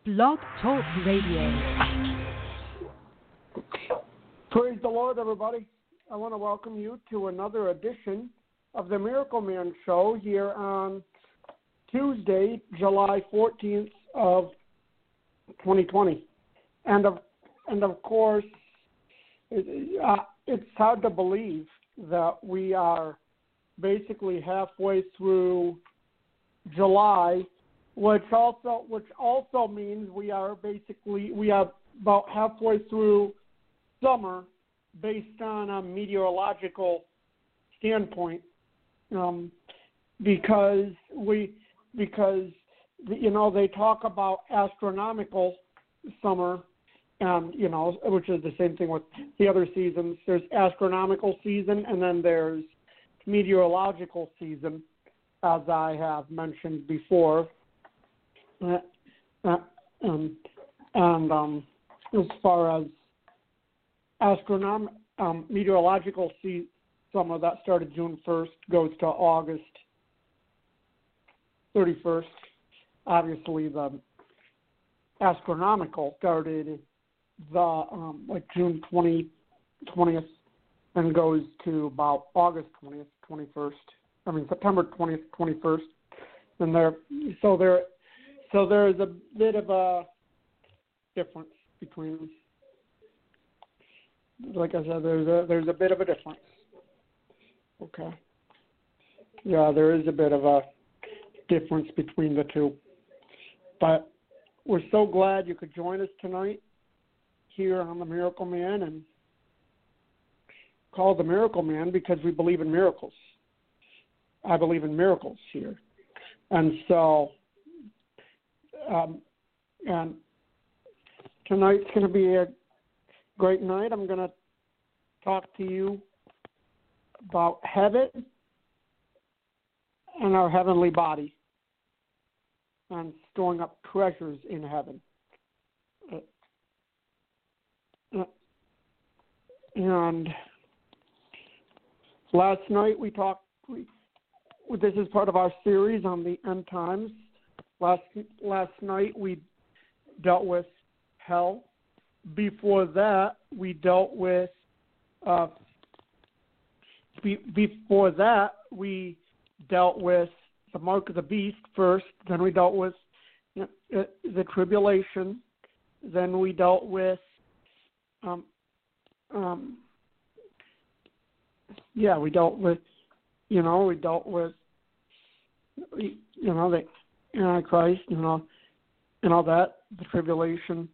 Blog Talk Radio. Praise the Lord, everybody. I want to welcome you to another edition of the Miracle Man Show here on Tuesday, July 14th of 2020. And of course, it's hard to believe that we are basically halfway through July, which also means we are about halfway through summer based on a meteorological standpoint, because they talk about astronomical summer, which is the same thing with the other seasons. There's astronomical season, and then there's meteorological season, as I have mentioned before. And as far as meteorological summer, that started June 1st, goes to August 31st. Obviously, the astronomical started June 20th and goes to about August 20th, 21st. I mean September 20th, 21st. And there's a bit of a difference between them. Like I said, there's a bit of a difference. Okay. Yeah, there is a bit of a difference between the two. But we're so glad you could join us tonight here on the Miracle Man, and called the Miracle Man because we believe in miracles. I believe in miracles here. And so, and tonight's going to be a great night. I'm going to talk to you about heaven and our heavenly body and storing up treasures in heaven. And last night we talked, this is part of our series on the end times. Last night we dealt with hell. Before that we dealt with the mark of the beast first. Then we dealt with the tribulation. Then we dealt with the Antichrist, and all that, the tribulation,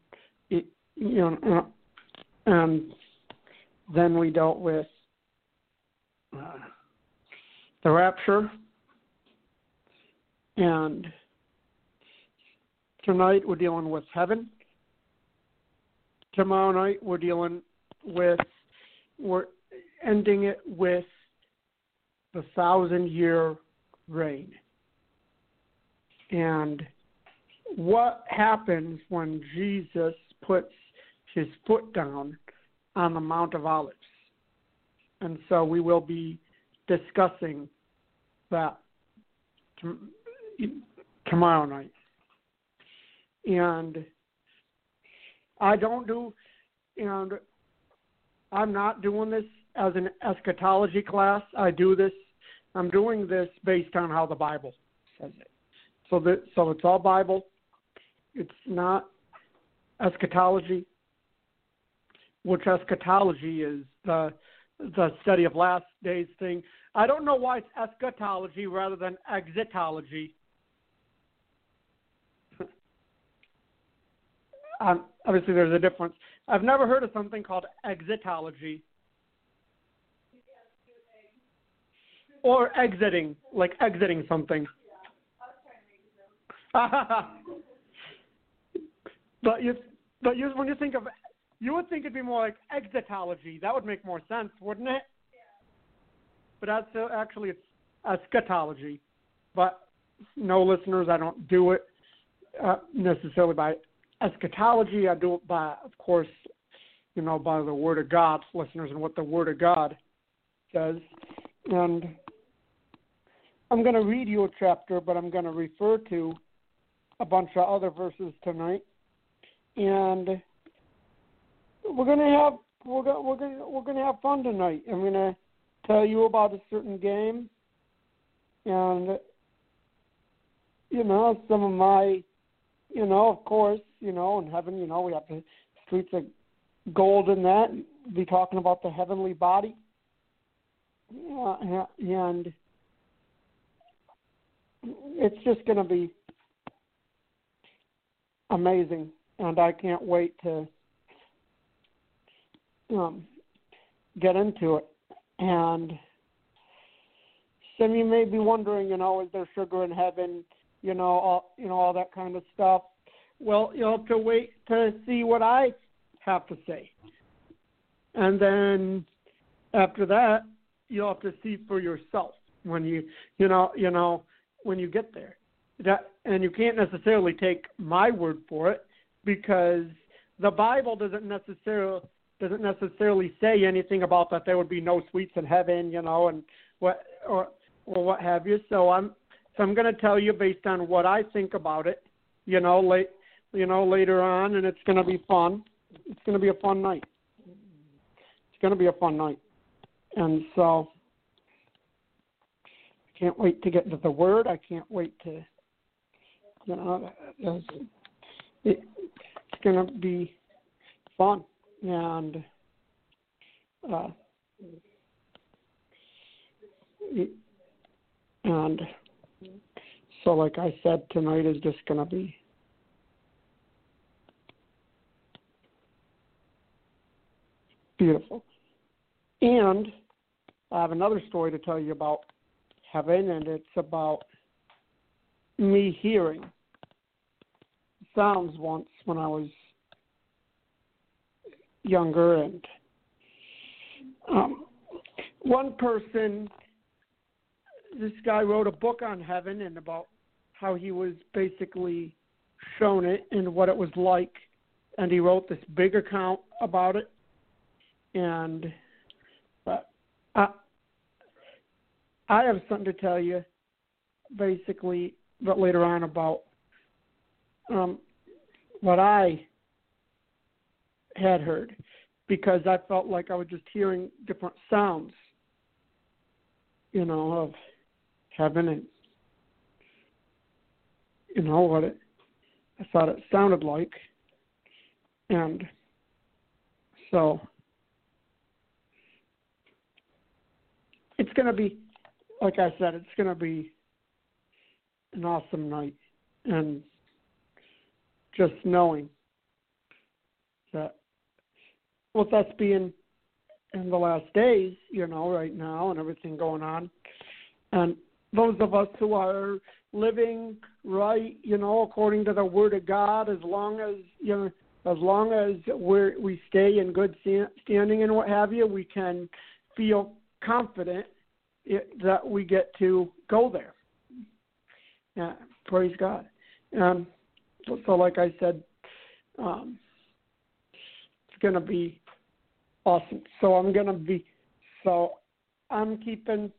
and then we dealt with the rapture, and tonight we're dealing with heaven. Tomorrow night we're ending it with the 1,000-year reign. And what happens when Jesus puts his foot down on the Mount of Olives? And so we will be discussing that tomorrow night. And I'm not doing this as an eschatology class. I'm doing this based on how the Bible says it. So it's all Bible. It's not eschatology, which eschatology is the study of last days thing. I don't know why it's eschatology rather than exitology. Obviously, there's a difference. I've never heard of something called exitology. Or exiting, like exiting something. But when you think of, you would think it'd be more like exitology. That would make more sense, wouldn't it? Yeah. But actually, it's eschatology. But no, listeners, I don't do it necessarily by eschatology. I do it by, of course, by the Word of God, listeners, and what the Word of God says. And I'm going to read you a chapter, but I'm going to refer to a bunch of other verses tonight and we're gonna have fun tonight. I'm gonna tell you about a certain game, and some of my, of course, in heaven, we have the streets of gold in that. Be talking about the heavenly body, and it's just gonna be amazing, and I can't wait to get into it. And some of you may be wondering, is there sugar in heaven? All that kind of stuff. Well, you'll have to wait to see what I have to say, and then after that, you'll have to see for yourself when when you get there. And you can't necessarily take my word for it, because the Bible doesn't necessarily say anything about that there would be no sweets in heaven, and what what have you. So I'm going to tell you based on what I think about it, later on, and it's going to be fun. It's going to be a fun night. It's going to be a fun night, and so I can't wait to get into the Word. I can't wait to. It's going to be fun, and so, like I said, tonight is just going to be beautiful. And I have another story to tell you about heaven, and it's about me hearing sounds once when I was younger. And one person, this guy wrote a book on heaven and about how he was basically shown it and what it was like, and he wrote this big account about it. And I have something to tell you, basically, but later on about what I had heard, because I felt like I was just hearing different sounds, of heaven, and what I thought it sounded like. And so it's going to be, like I said, it's going to be an awesome night. And just knowing that with us being in the last days, right now, and everything going on, and those of us who are living right, according to the Word of God, as long as we stay in good standing and what have you, we can feel confident that we get to go there. Yeah, praise God. So like I said, it's going to be awesome. So I'm keeping,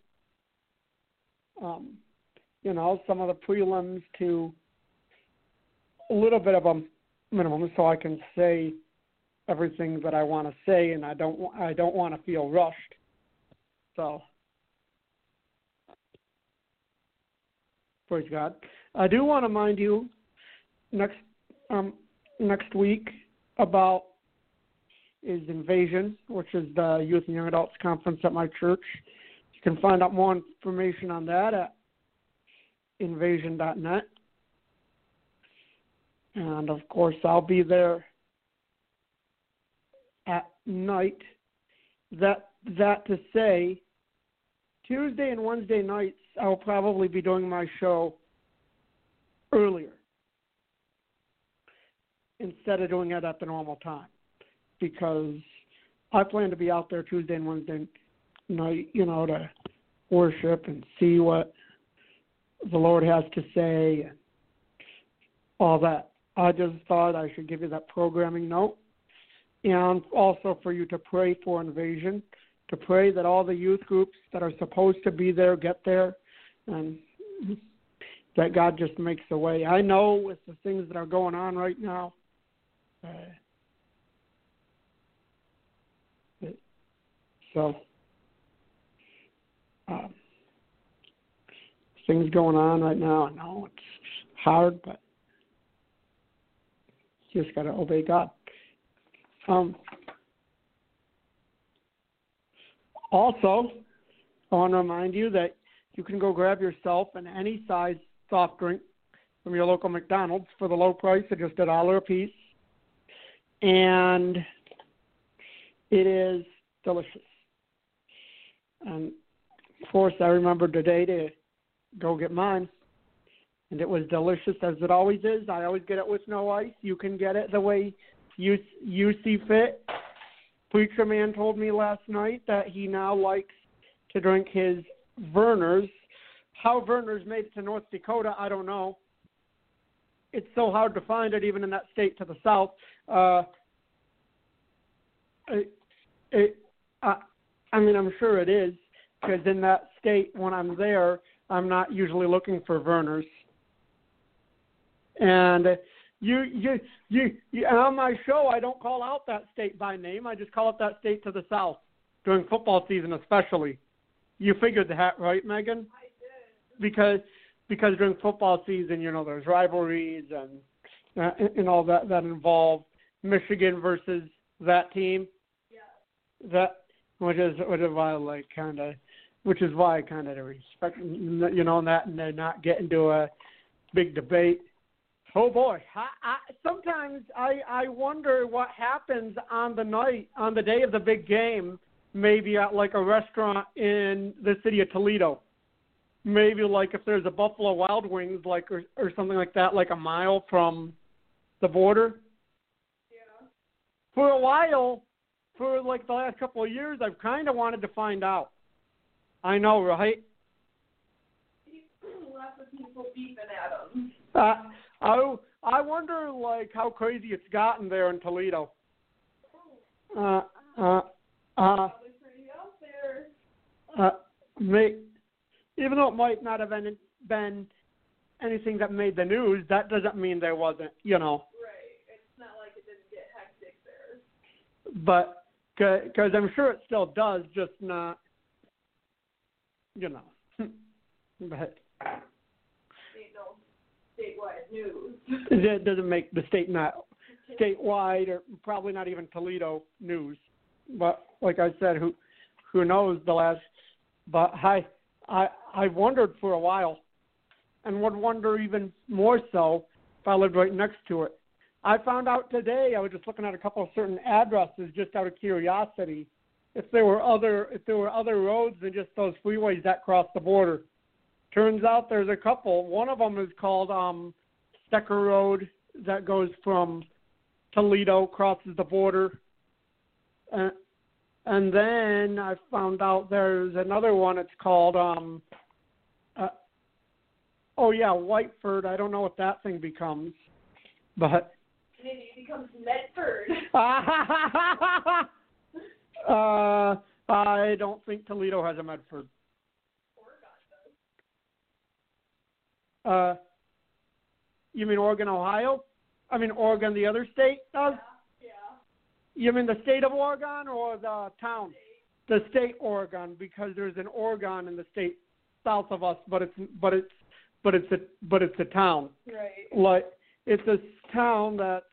some of the prelims to a little bit of a minimum, so I can say everything that I want to say, and I don't want to feel rushed. So, praise God. I do want to remind you next week about is Invasion, which is the Youth and Young Adults Conference at my church. You can find out more information on that at invasion.net. And, of course, I'll be there at night. That to say, Tuesday and Wednesday nights, I'll probably be doing my show earlier instead of doing it at the normal time, because I plan to be out there Tuesday and Wednesday night, to worship and see what the Lord has to say and all that. I just thought I should give you that programming note, and also for you to pray for Invasion, to pray that all the youth groups that are supposed to be there get there, and that God just makes a way. I know with the things that are going on right now, So things going on right now. I know it's hard, but you just got to obey God. Also, I want to remind you that you can go grab yourself an any size soft drink from your local McDonald's for the low price of just $1 a piece. And it is delicious. And, of course, I remember today to go get mine. And it was delicious, as it always is. I always get it with no ice. You can get it the way you see fit. Preacher Man told me last night that he now likes to drink his Vernors. How Vernors made it to North Dakota, I don't know. It's so hard to find it even in that state to the south. I mean, I'm sure it is, because in that state, when I'm there, I'm not usually looking for Vernors. And you on my show, I don't call out that state by name. I just call out that state to the south during football season, especially. You figured that, right, Megan? I did. Because during football season, you know, there's rivalries and all that involve Michigan versus that team. Yeah. Which is why I kind of respect, you know, that, and they're not getting into a big debate. Oh boy, sometimes I wonder what happens on the day of the big game, maybe at like a restaurant in the city of Toledo. Maybe like if there's a Buffalo Wild Wings, like or something like that, like a mile from the border. Yeah. For a while, for like the last couple of years, I've kind of wanted to find out. I know, right? Lots of people beeping at them. I wonder like how crazy it's gotten there in Toledo. Probably pretty out there. Even though it might not have been anything that made the news, that doesn't mean there wasn't, you know. Right. It's not like it didn't get hectic there. But because I'm sure it still does, just not, you know. But Ain't no statewide news. It doesn't make the state not statewide or probably not even Toledo news. But like I said, who knows the last? But I wondered for a while, and would wonder even more so if I lived right next to it. I found out today. I was just looking at a couple of certain addresses just out of curiosity, if there were other roads than just those freeways that cross the border. Turns out there's a couple. One of them is called Stecker Road that goes from Toledo, crosses the border. And then I found out there's another one. It's called, Whiteford. I don't know what that thing becomes. But Maybe it becomes Medford. I don't think Toledo has a Medford. Oregon does. You mean Oregon, Ohio? I mean Oregon, the other state does? Yeah. You mean the state of Oregon or the town? The state Oregon, because there's an Oregon in the state south of us, but it's a town. Right. Like it's a town that's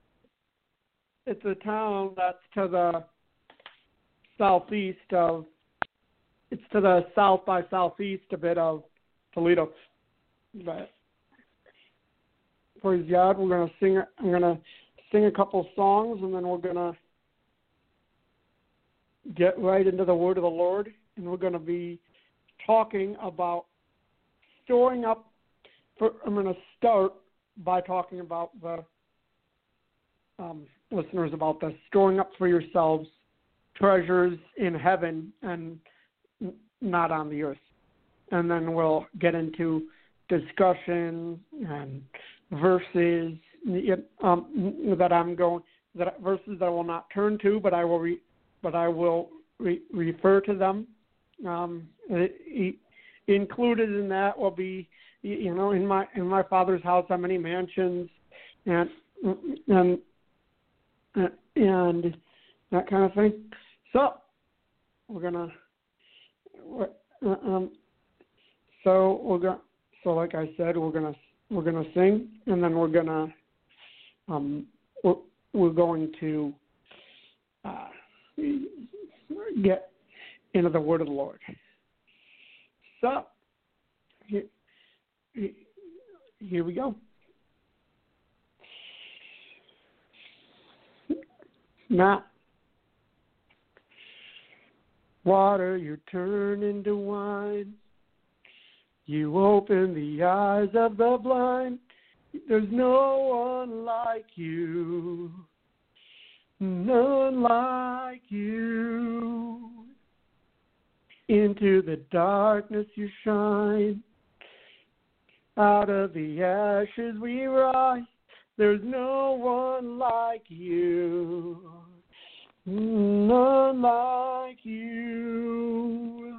to the southeast of. It's to the south by southeast a bit of Toledo. But praise God, we're gonna sing. I'm gonna sing a couple songs, and then we're gonna get right into the word of the Lord, and we're gonna be talking about storing up. I'm gonna start by talking about the listeners about the storing up for yourselves treasures in heaven and not on the earth, and then we'll get into discussion and verses verses that I will not turn to, but I will refer to them. Included in that will be, in my Father's house how many mansions, and and that kind of thing. So we're gonna, so like I said, we're gonna sing, and then we're going to get into the word of the Lord. So here we go. Now, water you turn into wine. You open the eyes of the blind. There's no one like you. None like you. Into the darkness you shine. Out of the ashes we rise. There's no one like you. None like you.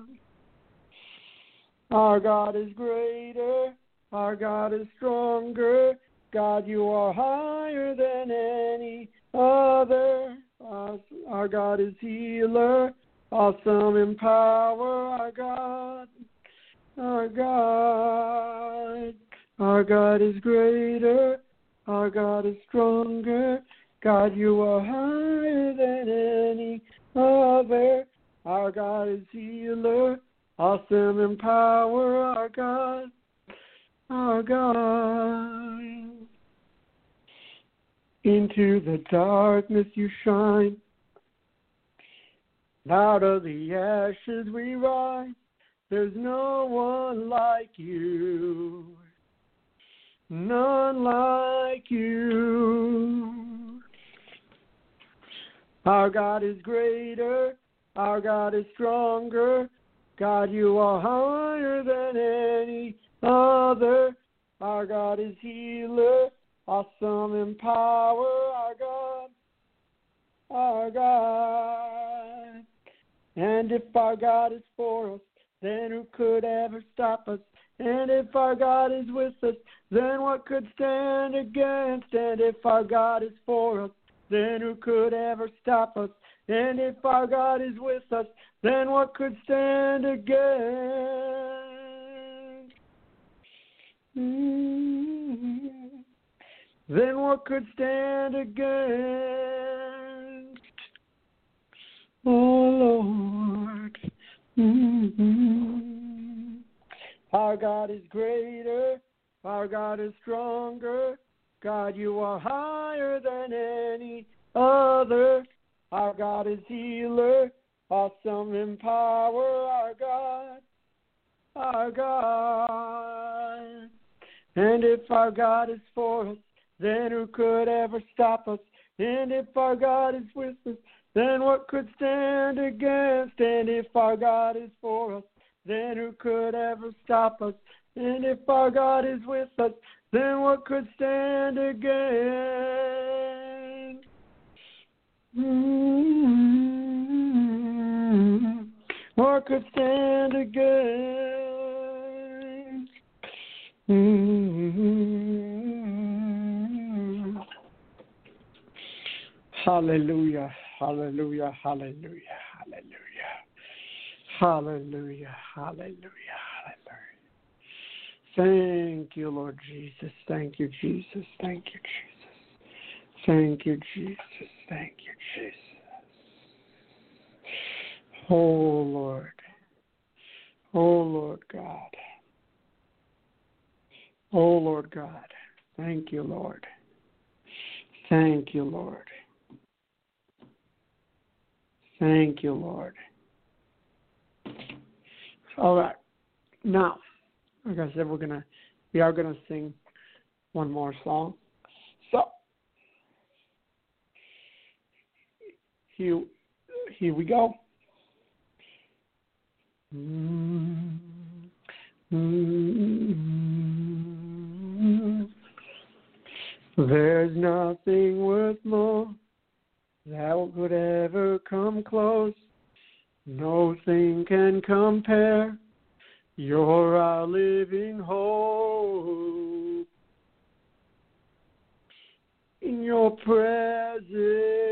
Our God is greater. Our God is stronger. God, you are higher than any other. Our God is healer. Awesome in power. Our God. Our God. Our God is greater. Our God is stronger. God, you are higher than any other. Our God is healer, awesome in power. Our God, our God. Into the darkness you shine. Out of the ashes we rise. There's no one like you. None like you. Our God is greater. Our God is stronger. God, you are higher than any other. Our God is healer. Awesome in power. Our God. Our God. And if our God is for us, then who could ever stop us? And if our God is with us, then what could stand against? And if our God is for us, then who could ever stop us? And if our God is with us, then what could stand against? Then what could stand against? Oh, Lord. Our God is greater. Our God is stronger. God, you are higher than any other. Our God is healer, awesome in power. Our God, our God. And if our God is for us, then who could ever stop us? And if our God is with us, then what could stand against? And if our God is for us, then who could ever stop us? And if our God is with us, then what could stand against? What could stand against? Hallelujah, hallelujah, hallelujah, hallelujah. Hallelujah, hallelujah, hallelujah. Thank you, Lord Jesus. Thank you, Jesus. Thank you, Jesus. Thank you, Jesus. Thank you, Jesus. Oh, Lord. Oh, Lord God. Oh, Lord God. Thank you, Lord. Thank you, Lord. Thank you, Lord. All right. Now, like I said, we are gonna sing one more song. So here we go. There's nothing worth more that could ever come close. Nothing can compare. You're our living hope. In your presence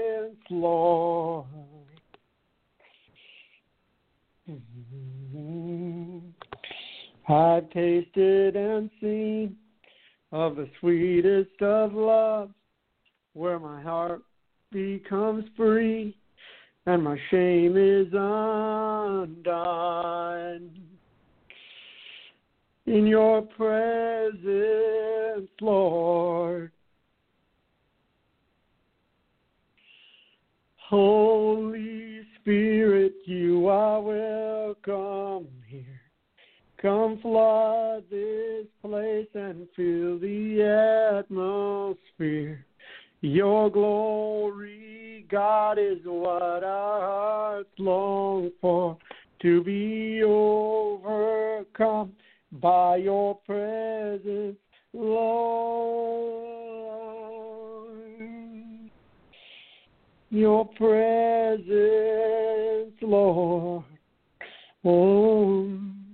I've tasted and seen of the sweetest of loves, where my heart becomes free and my shame is undone. In your presence, Lord, Holy Spirit, you are welcome here. Come flood this place and fill the atmosphere. Your glory, God, is what our hearts long for, to be overcome by your presence, Lord. Your presence, Lord. Oh.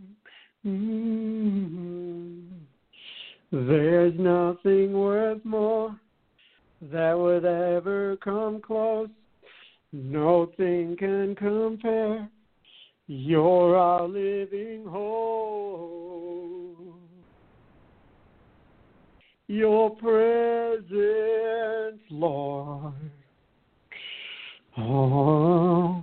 There's nothing worth more that would ever come close. Nothing can compare. You're our living hope. Your presence, Lord. Oh.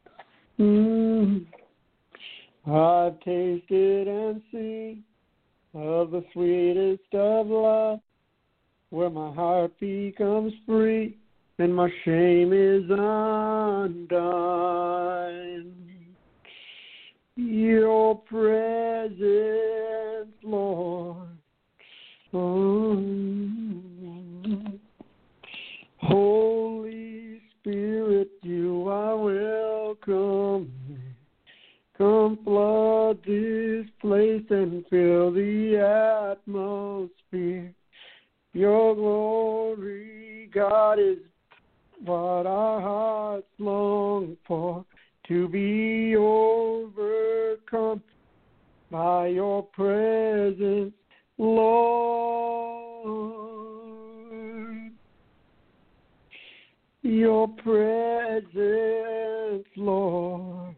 I've tasted and seen of the sweetest of love, where my heart becomes free and my shame is undone. Your presence, Lord. Holy Spirit, you are welcome. Come flood this place and fill the atmosphere. Your glory, God, is what our hearts long for, to be overcome by your presence, Lord. Your presence, Lord.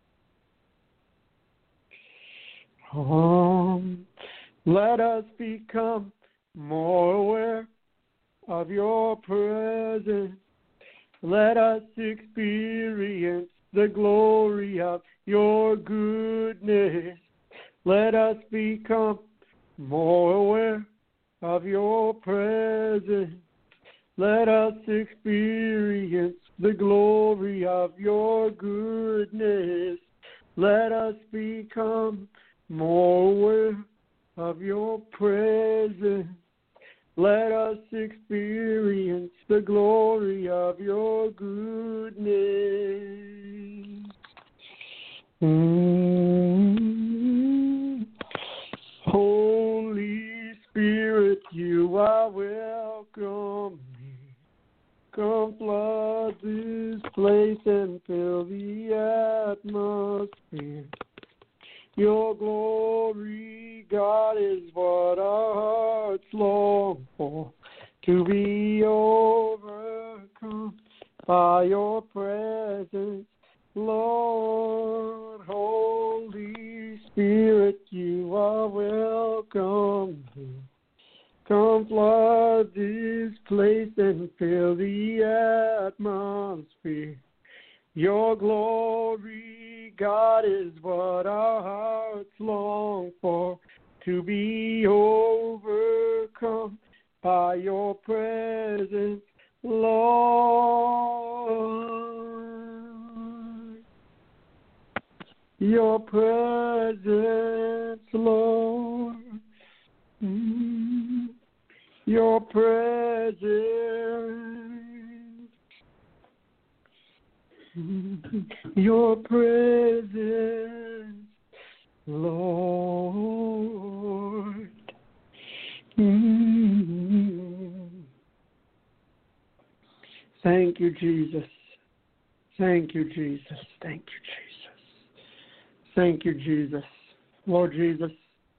Let us become more aware of your presence. Let us experience the glory of your goodness. Let us become more aware of your presence. Let us experience the glory of your goodness. Let us become more aware of your presence. Let us experience the glory of your goodness. Holy Spirit, you are welcome. Come flood this place and fill the atmosphere. Your glory, God, is what our hearts long for, to be overcome by your presence, Lord. Holy Spirit, you are welcome here. Come flood this place and fill the atmosphere. Your glory, God, is what our hearts long for, to be overcome by your presence, Lord. Your presence, Lord. Your presence. Your presence, Lord. Thank you, Jesus. Thank you, Jesus. Thank you, Jesus. Thank you, Jesus. Lord Jesus,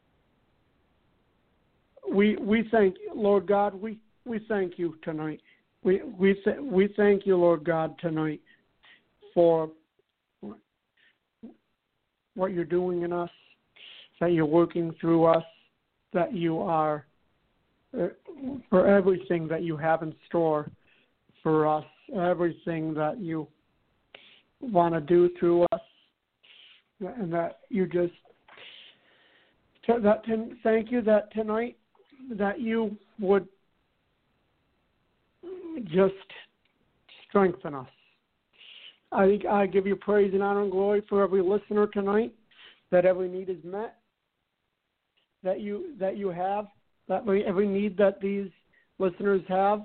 we thank you, Lord God. We thank you tonight. We thank you, Lord God, tonight for what you're doing in us, that you're working through us, that you are, for everything that you have in store for us, everything that you want to do through us, and that you just, thank you that tonight that you would just strengthen us. I give you praise and honor and glory for every listener tonight, that every need is met, that you have, that every need that these listeners have,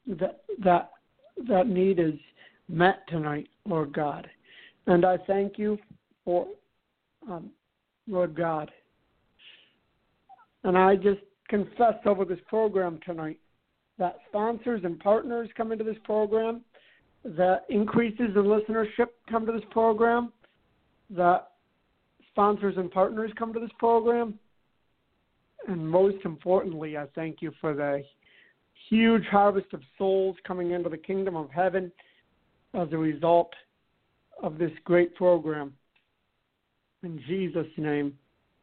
that need is met tonight, Lord God. And I thank you for, Lord God. And I just confess over this program tonight that sponsors and partners come into this program, that increases in listenership come to this program, that sponsors and partners come to this program, and most importantly, I thank you for the huge harvest of souls coming into the kingdom of heaven as a result of this great program. In Jesus' name,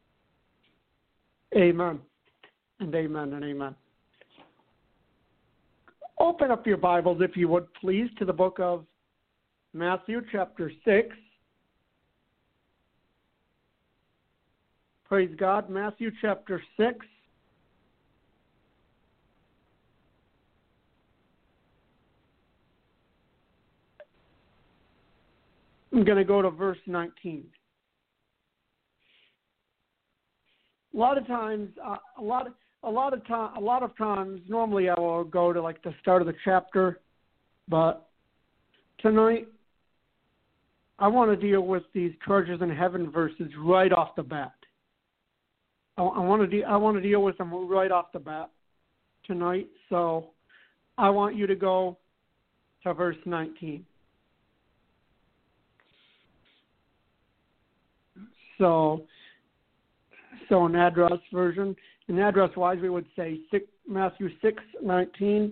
amen and amen and amen. Open up your Bibles, if you would, please, to the book of Matthew, chapter 6. Praise God. Matthew, chapter 6. I'm going to go to verse 19. A lot of times, normally I will go to like the start of the chapter, but tonight I want to deal with these treasures in heaven verses right off the bat. I want to deal with them right off the bat tonight. So I want you to go to verse 19. So in address version, in address-wise, we would say Matthew 6:19.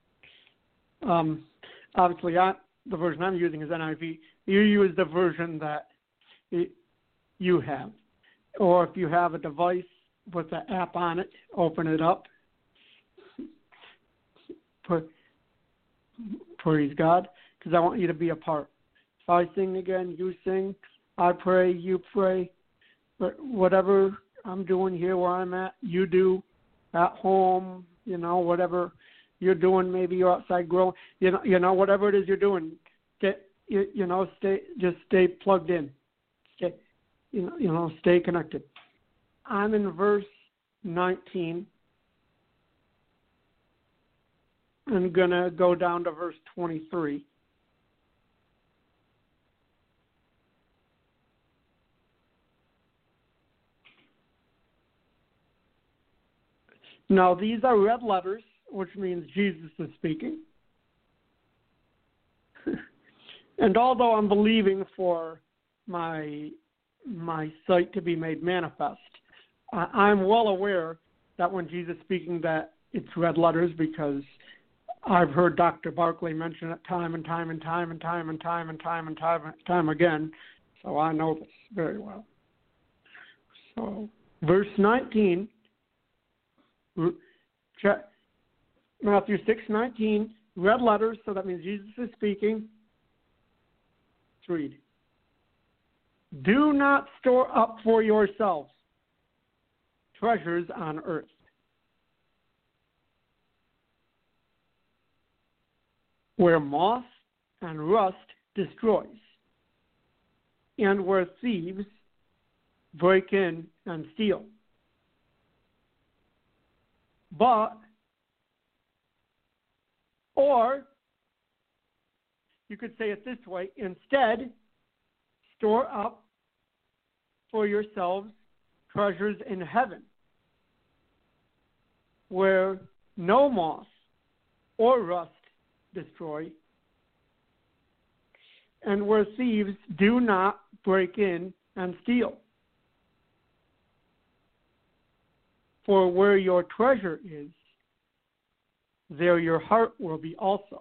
Obviously, the version I'm using is NIV. You use the version that you have. Or if you have a device with the app on it, open it up. Praise God, because I want you to be a part. If I sing again, you sing. I pray, you pray. But whatever I'm doing here where I'm at, you do at home, whatever you're doing. Maybe you're outside growing, whatever it is you're doing, stay plugged in. Stay connected. I'm in verse 19. I'm going to go down to verse 23. Now, these are red letters, which means Jesus is speaking. And although I'm believing for my sight to be made manifest, I'm well aware that when Jesus is speaking that it's red letters, because I've heard Dr. Barclay mention it time and time again, so I know this very well. So, verse 19, Matthew 6:19, red letters, so that means Jesus is speaking. Let's read. Do not store up for yourselves treasures on earth, where moth and rust destroys, and where thieves break in and steal. Or you could say it this way, instead, store up for yourselves treasures in heaven, where no moth or rust destroy, and where thieves do not break in and steal. For where your treasure is, there your heart will be also.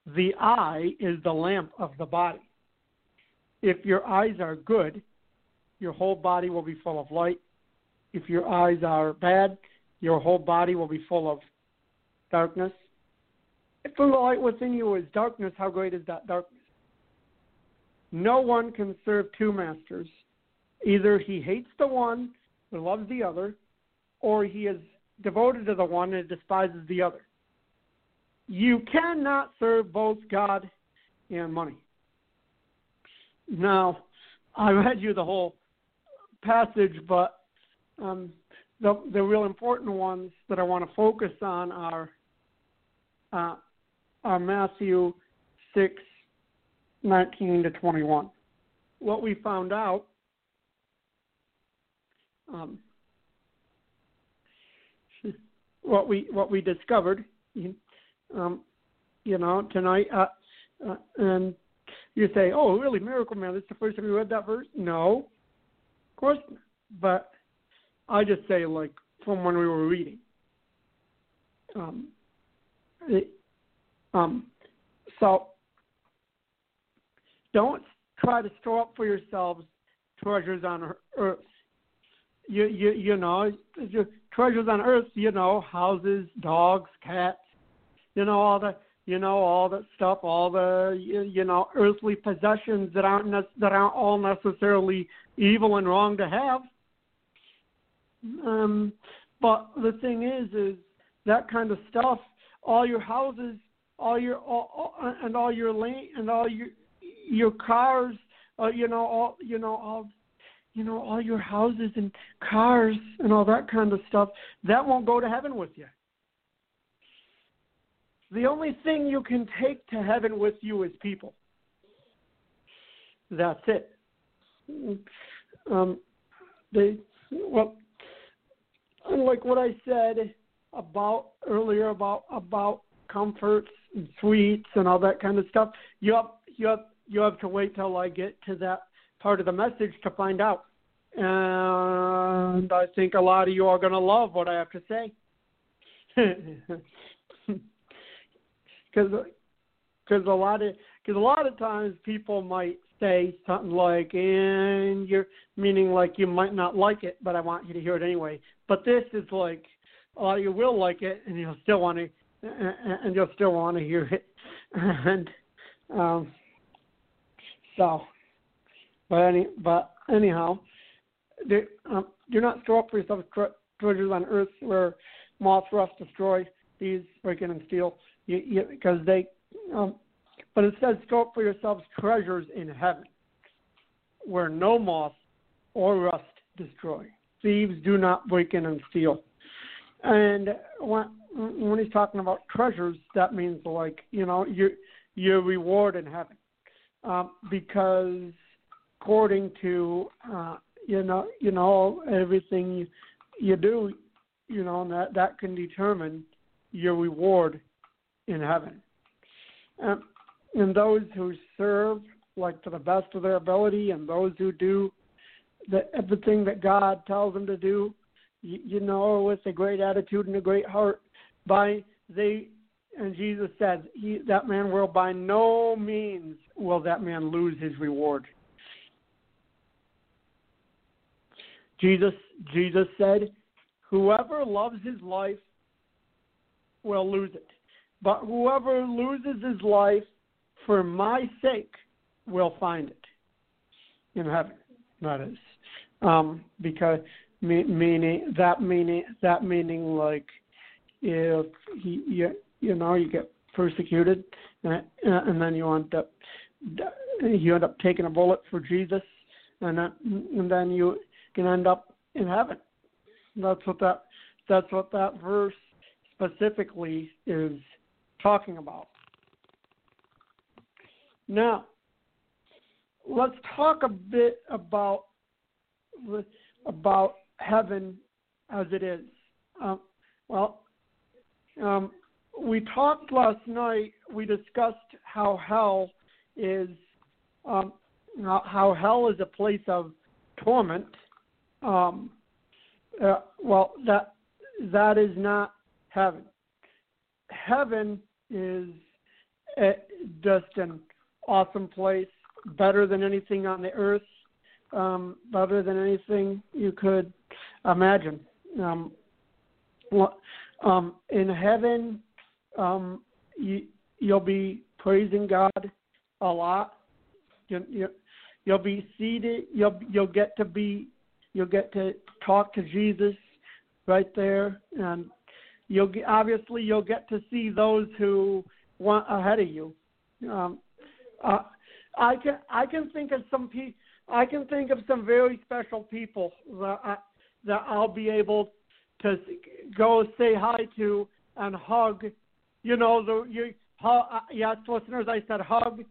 the eye is the lamp of the body. If your eyes are good, your whole body will be full of light. If your eyes are bad, your whole body will be full of darkness. If the light within you is darkness, how great is that darkness? No one can serve two masters. Either he hates the one but loves the other, or he is devoted to the one and despises the other. You cannot serve both God and money. Now, I read you the whole passage, but the real important ones that I want to focus on are Matthew 6:19-21. What we found out, what we discovered, tonight, and you say, "Oh, really, Miracle Man? This is the first time you read that verse?" No, of course not. But I just say, like, from when we were reading. So don't try to store up for yourselves treasures on earth. You know, treasures on earth. Houses, dogs, cats. All that stuff. All the earthly possessions that aren't all necessarily evil and wrong to have. But the thing is that kind of stuff. All your houses, all your land, and all your cars. All your houses and cars and all that kind of stuff. That won't go to heaven with you. The only thing you can take to heaven with you is people. That's it. Unlike what I said earlier about comforts and suites and all that kind of stuff, you have to wait till I get to that part of the message to find out. And I think a lot of you are going to love what I have to say. Because a lot of times people might say something like, and you're meaning like you might not like it, but I want you to hear it anyway. But this is like, a lot of you will like it, and you'll still want to hear it. And anyhow, do not store up for yourself treasures on earth where moth, rust destroy, thieves break in and steal. Because but it says store up for yourselves treasures in heaven, where no moth or rust destroy. Thieves do not break in and steal. And when he's talking about treasures, that means like your reward in heaven, because according to everything you do, that can determine your reward in heaven. And those who serve like to the best of their ability, and those who do everything that God tells them to do, with a great attitude and a great heart, and Jesus said, that man will by no means will that man lose his reward. Jesus said, whoever loves his life will lose it. But whoever loses his life for my sake will find it in heaven. That is, because meaning like if you get persecuted and then you end up taking a bullet for Jesus, and then you can end up in heaven. That's what that verse specifically is talking about. Now, let's talk a bit about heaven as it is. We talked last night. We discussed how hell is a place of torment. That is not heaven. Heaven is just an awesome place, better than anything on the earth, better than anything you could imagine. In heaven, you'll be praising God a lot. You'll be seated. You'll get to talk to Jesus right there, and you'll get to see those who want ahead of you. I can think of some very special people that I'll be able to go say hi to and hug. Yes, listeners, I said hug.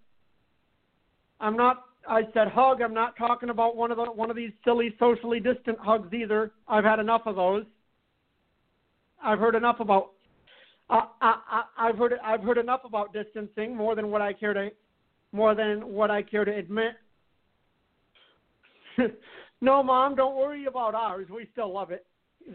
I said hug. I'm not talking about one of these silly socially distant hugs either. I've had enough of those. I've heard enough about. I've heard enough about distancing more than what I care to admit. No, Mom, don't worry about ours. We still love it.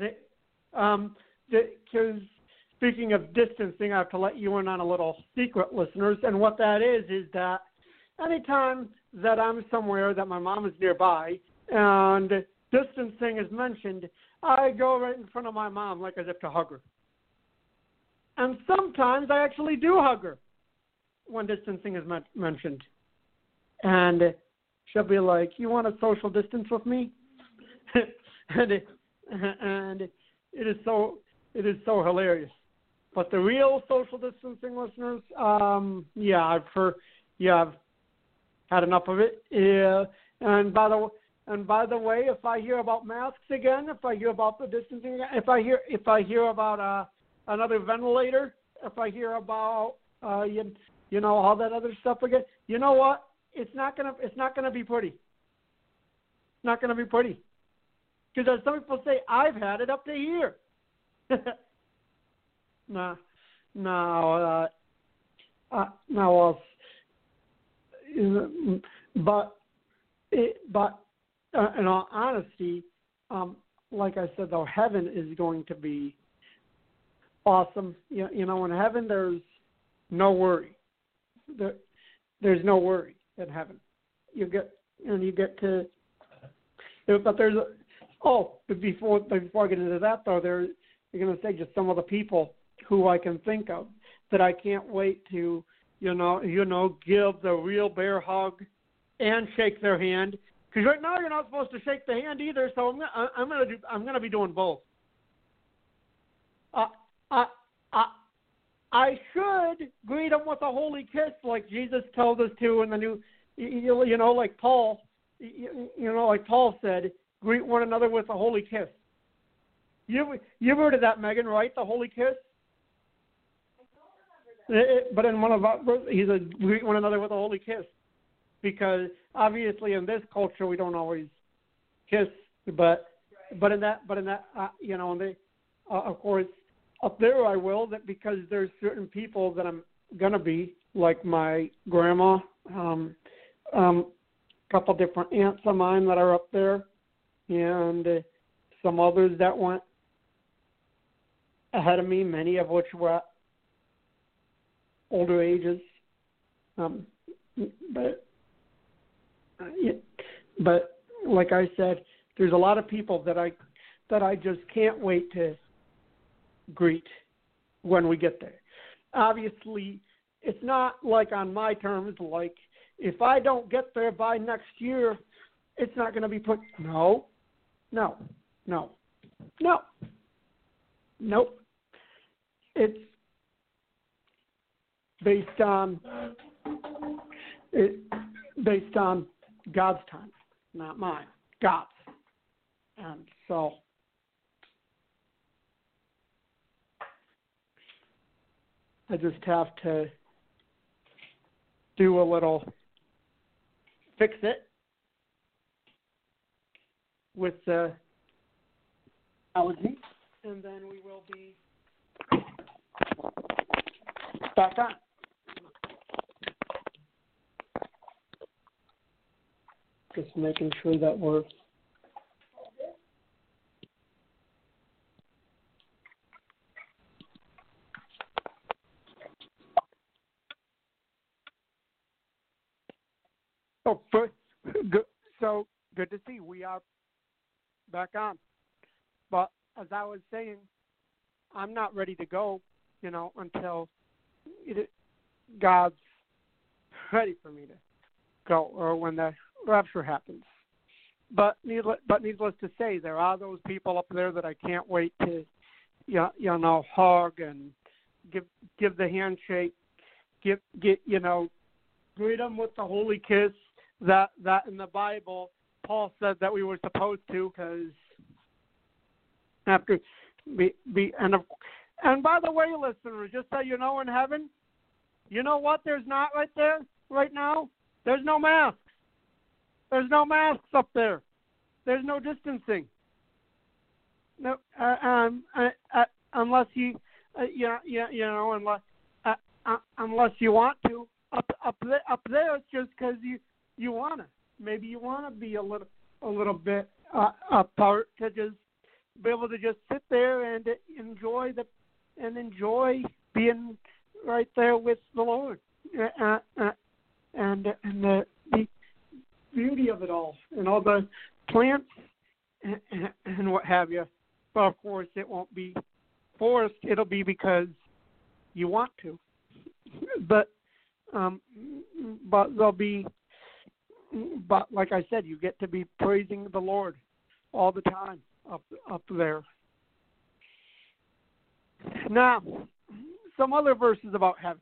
Because speaking of distancing, I have to let you in on a little secret, listeners. And what that is that anytime that I'm somewhere that my mom is nearby and distancing is mentioned, I go right in front of my mom like as if to hug her. And sometimes I actually do hug her when distancing is mentioned. And she'll be like, "You want a social distance with me?" and it is so hilarious. But the real social distancing, listeners, I've had enough of it. Yeah. And by the way, if I hear about masks again, if I hear about the distancing again, if I hear about another ventilator, if I hear about all that other stuff again, you know what? It's not gonna be pretty. It's not gonna be pretty. Because as some people say, I've had it up to here. And in all honesty, like I said, though, heaven is going to be awesome. In heaven, there's no worry. There's no worry in heaven. You get to. But there's before I get into that though, you're going to say just some of the people who I can think of that I can't wait to give the real bear hug and shake their hand. Because right now you're not supposed to shake the hand either, so I'm gonna be doing both. I should greet them with a holy kiss, like Jesus told us to in the new, like Paul, like Paul said, greet one another with a holy kiss. You've heard of that, Megan, right? The holy kiss. But in one of our, he said, greet one another with a holy kiss, because obviously in this culture we don't always kiss, but in that of course up there I will, that because there's certain people that I'm gonna be, like my grandma, couple different aunts of mine that are up there, and some others that went ahead of me, many of which were at older ages, but like I said, there's a lot of people that I just can't wait to greet when we get there. Obviously, it's not like on my terms, like if I don't get there by next year, it's not going to be put. No. It's based on God's time, not mine. God's. And so I just have to do a little fix it with the allergy, and then we will be back on. Just making sure that we're Oh, good. So good to see. We are back on. But as I was saying, I'm not ready to go, until God's ready for me to go, or when the rapture happens. But needless to say, there are those people up there that I can't wait to, hug and give the handshake, greet them with the holy kiss that in the Bible Paul said that we were supposed to, because after and by the way, listeners, just so you know, in heaven, you know what? There's not right there right now. There's no masks. There's no masks up there. There's no distancing. No, unless you, unless you want to. Up there, it's just because you wanna. Maybe you wanna be a little bit apart, to just be able to just sit there and enjoy being right there with the Lord, and the beauty of it all, and all the plants and what have you. But of course, it won't be forced. It'll be because you want to. But there'll be. But like I said, you get to be praising the Lord all the time up there. Now, some other verses about heaven.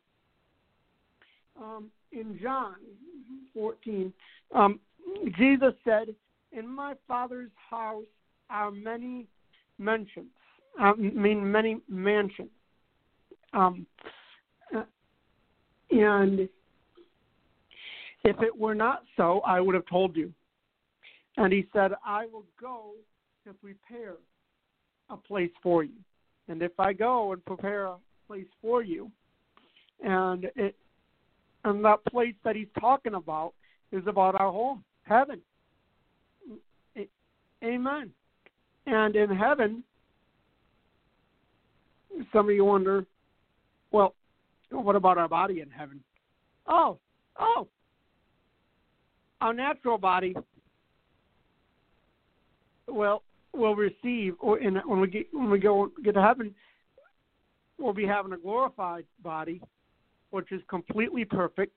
In John 14, Jesus said, "In my Father's house are many mansions." Many mansions. And if it were not so, I would have told you. And he said, "I will go to prepare a place for you. And if I go and prepare a place for you," and that place that he's talking about is about our home, heaven. Amen. And in heaven, some of you wonder, well, what about our body in heaven? Oh, our natural body will receive, when we get to heaven, we'll be having a glorified body, which is completely perfect.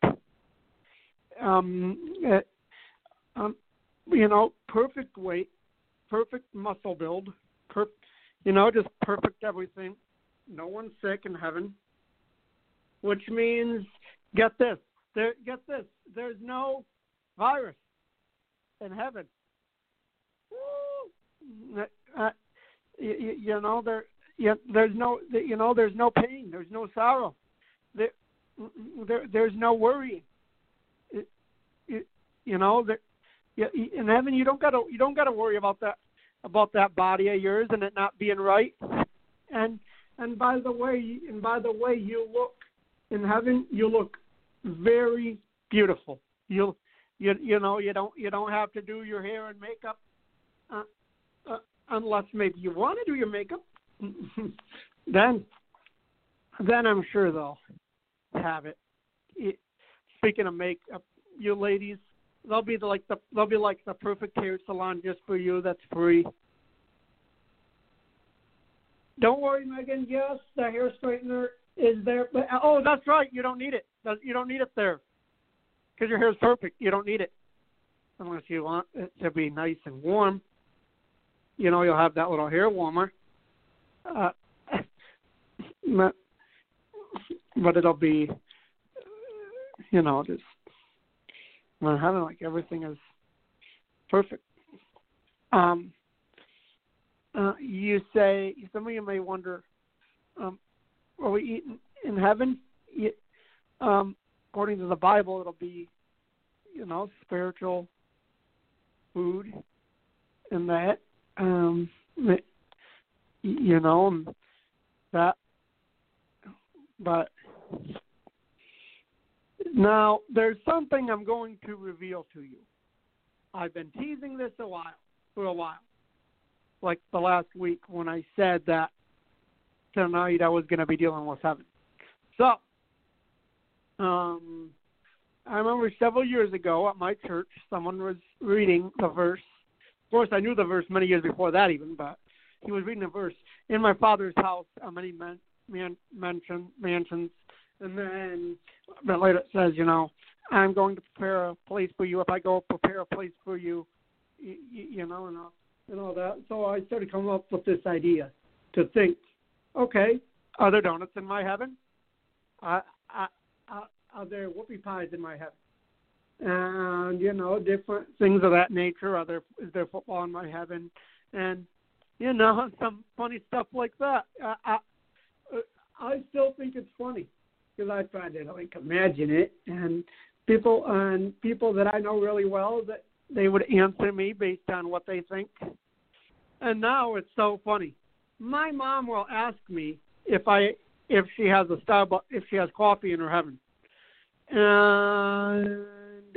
Perfect weight, perfect muscle build, just perfect everything. No one's sick in heaven, which means, get this, there's no virus in heaven. There's no pain, there's no sorrow, there's no worry. In heaven, you don't gotta worry about that body of yours and it not being right. And by the way, you look in heaven, you look very beautiful. You don't have to do your hair and makeup, unless maybe you want to do your makeup. Then I'm sure they'll have it. Speaking of makeup, you ladies, they'll be like the perfect hair salon just for you. That's free. Don't worry, Megan. Yes, the hair straightener is there. But, that's right. You don't need it. You don't need it there because your hair is perfect. You don't need it unless you want it to be nice and warm. You'll have that little hair warmer. But it'll be, just having like everything is perfect. You say, some of you may wonder, are we eating in heaven? According to the Bible, it'll be, spiritual food and that, that. But now there's something I'm going to reveal to you. I've been teasing this for a while. Like the last week when I said that tonight I was going to be dealing with heaven. So, I remember several years ago at my church, someone was reading the verse. Of course, I knew the verse many years before that even, but he was reading a verse. In my Father's house are many mansions. And then but later it says, I'm going to prepare a place for you. If I go prepare a place for you, and all that. So I started coming up with this idea to think, okay, are there donuts in my heaven? Are there whoopie pies in my heaven? And, different things of that nature. Is there football in my heaven? And, some funny stuff like that. I still think it's funny because I try to imagine it. And people that I know really well, that they would answer me based on what they think. And now it's so funny. My mom will ask me if she has a Starbucks, if she has coffee in her heaven. And,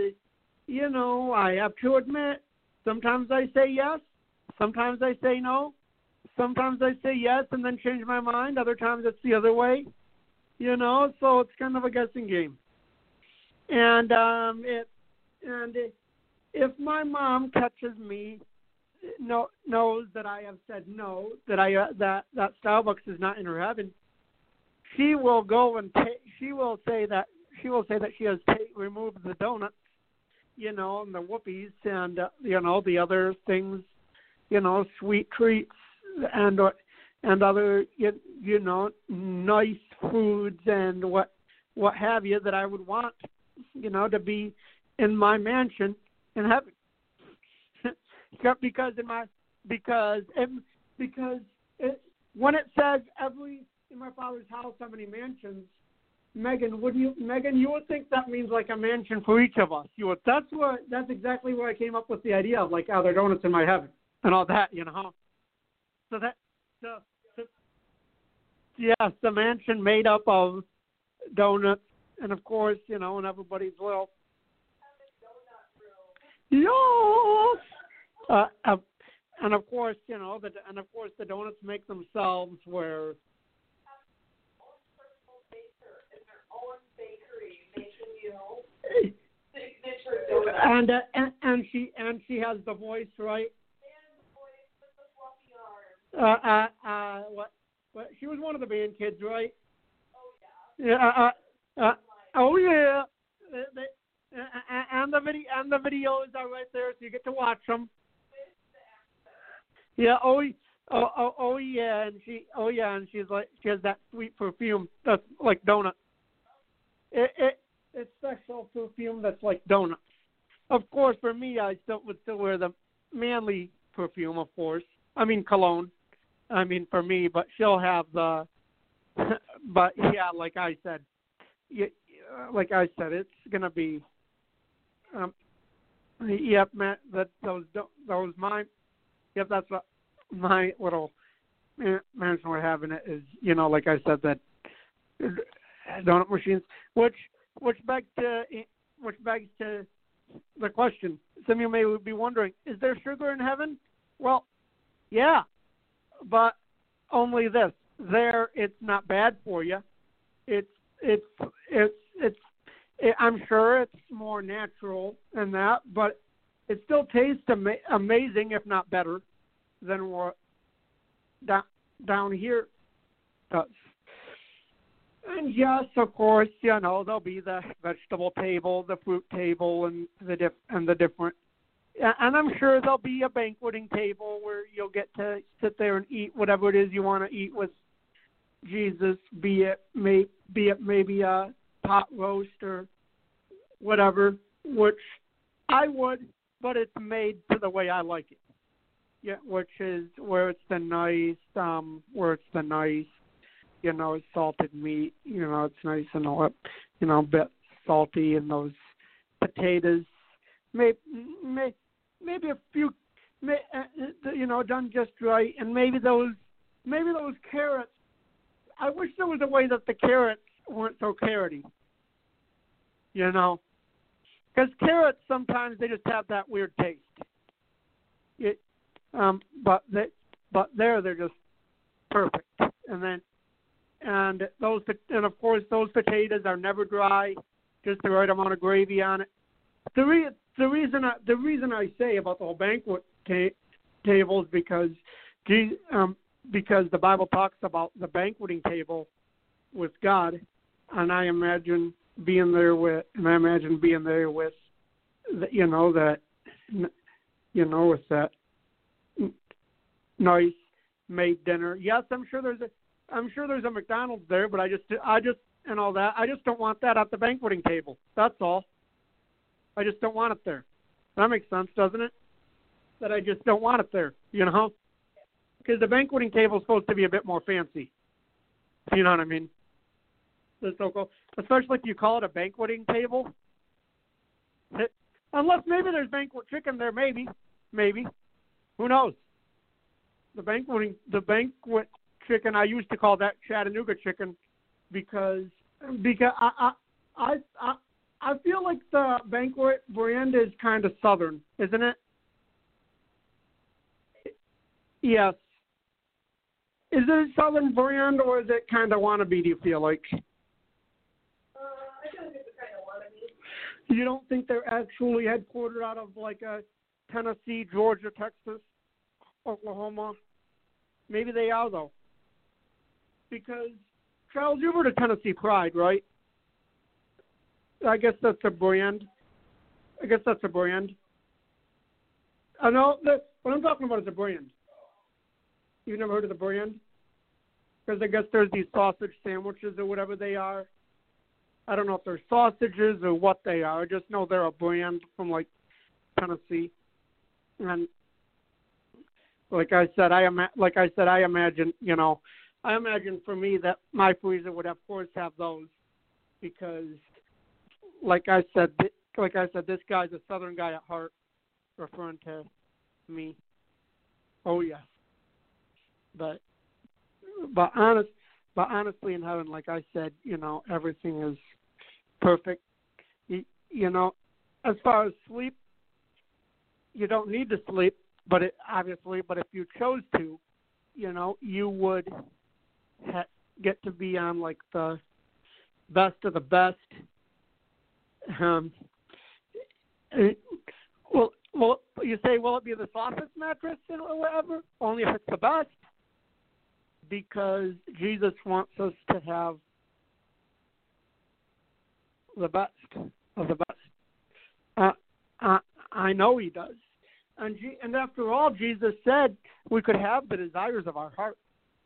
I have to admit, sometimes I say yes, sometimes I say no, sometimes I say yes and then change my mind, other times it's the other way, so it's kind of a guessing game. And if my mom catches me, knows that I have said no, that Starbucks is not in her heaven, she will go and she will say that she has removed the donuts, and the whoopies and the other things, sweet treats and other nice foods and what have you that I would want, to be in my mansion in heaven. Because when it says in my Father's house how many mansions, Megan, you would think that means like a mansion for each of us. That's exactly where I came up with the idea of are there donuts in my heaven and all that, So yes, the mansion made up of donuts and of course, and everybody's will. Yes. And of course, the donuts make themselves where. And she has the voice, right? And the voice with the fluffy arms. What? She was one of the band kids, right? Oh yeah. Yeah. Oh yeah. And the videos are right there, so you get to watch them. Yeah. Oh yeah. And she's like, she has that sweet perfume that's like donut. It's special perfume that's like donuts. Of course, for me, I would still wear the manly perfume, of course. I mean cologne. I mean for me, but she'll have the. But yeah, like I said, it's gonna be. Yep, Matt. Those mine. Yep, that's what my little mansion we're having it is. Like I said, that donut machines, which begs to the question. Some of you may be wondering: is there sugar in heaven? Well, yeah, but only this. There, it's not bad for you. I'm sure it's more natural than that, but it still tastes amazing, if not better, than what down here does. And yes, of course, there'll be the vegetable table, the fruit table, and the different. And I'm sure there'll be a banqueting table where you'll get to sit there and eat whatever it is you want to eat with Jesus, be it maybe a pot roast or whatever, which I would, but it's made to the way I like it. Yeah, which is where it's the nice, salted meat. It's nice and a bit salty, and those potatoes, maybe a few, done just right, and maybe those carrots. I wish there was a way that the carrots weren't so carroty. Because carrots sometimes they just have that weird taste. But they're just perfect. And of course those potatoes are never dry. just the right amount of gravy on it. The reason I say about the whole banquet table is because the Bible talks about the banqueting table with God, and I imagine being there with with that nice made dinner. Yes, I'm sure there's a McDonald's there, but I just and all that. I just don't want that at the banqueting table. That's all. I just don't want it there. That makes sense, doesn't it? That I just don't want it there, because the banqueting table is supposed to be a bit more fancy. You know what I mean? That's so cool. Especially if you call it a banqueting table. Unless maybe there's banquet chicken there, maybe. Who knows? The banquet chicken, I used to call that Chattanooga chicken because I feel like the banquet brand is kind of southern, isn't it? Yes. Is it a southern brand or is it kind of wannabe, do you feel like? I feel like it's kind of wannabe. You don't think they're actually headquartered out of like a Tennessee, Georgia, Texas, Oklahoma? Maybe they are, though. Because, Charles, you were to Tennessee Pride, right? I guess that's a brand. I know that what I'm talking about is a brand. You've never heard of the brand? Because I guess there's these sausage sandwiches or whatever they are. I don't know if they're sausages or what they are. I just know they're a brand from, like, Tennessee. And like I said, I imagine, I imagine for me that my freezer would, of course, have those because, like I said, this guy's a Southern guy at heart, referring to me. Oh yes, but honestly, in heaven, like I said, everything is perfect. As far as sleep, you don't need to sleep, but if you chose to, you would get to be on like the best of the best. Well, you say, will it be the softest mattress or whatever? Only if it's the best, because Jesus wants us to have the best of the best. I know He does. And after all, Jesus said we could have the desires of our heart.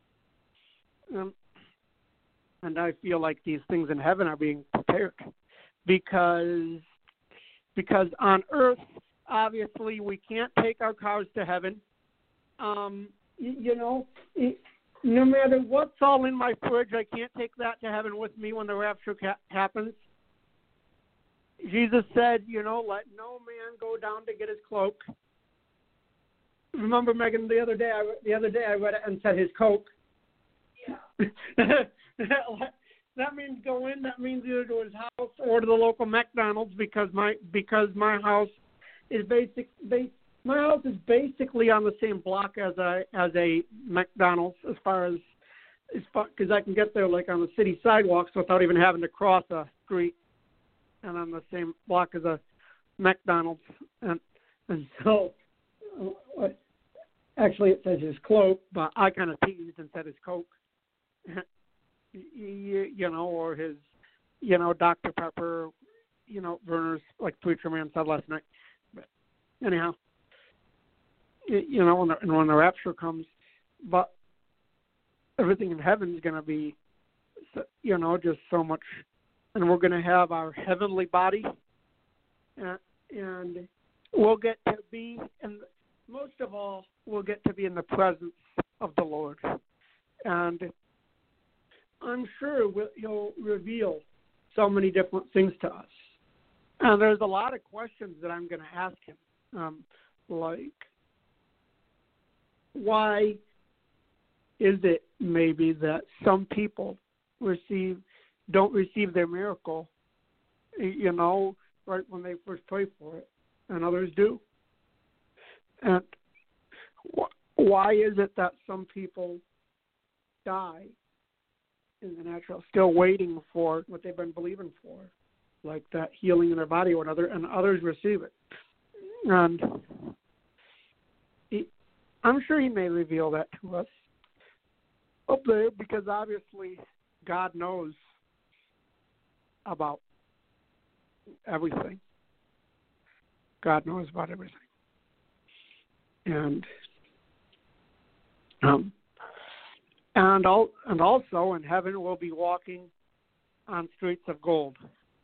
And I feel like these things in heaven are being prepared because on earth, obviously, we can't take our cars to heaven. No matter what's all in my fridge, I can't take that to heaven with me when the rapture happens. Jesus said, let no man go down to get his cloak. Remember, Megan, the other day I read it and said his coat. Yeah. That means go in. That means either to his house or to the local McDonald's because my house is my house is basically on the same block as a McDonald's as far because I can get there like on the city sidewalks without even having to cross a street, and on the same block as a McDonald's, and so. Actually, it says his cloak, but I kind of teased and said his Coke, or his, Dr. Pepper, Verner's, like Preacher Man said last night. But anyhow, when the rapture comes, but everything in heaven is going to be, just so much, and we're going to have our heavenly body, and we'll get to be in. Most of all, we'll get to be in the presence of the Lord. And I'm sure He'll reveal so many different things to us. And there's a lot of questions that I'm going to ask Him. Like, why is it maybe that some people don't receive their miracle, right when they first pray for it, and others do? And why is it that some people die in the natural, still waiting for what they've been believing for? like that healing in their body or another, and others receive it. And I'm sure he may reveal that to us up there, because obviously God knows about everything. God knows about everything. And also in heaven we'll be walking on streets of gold.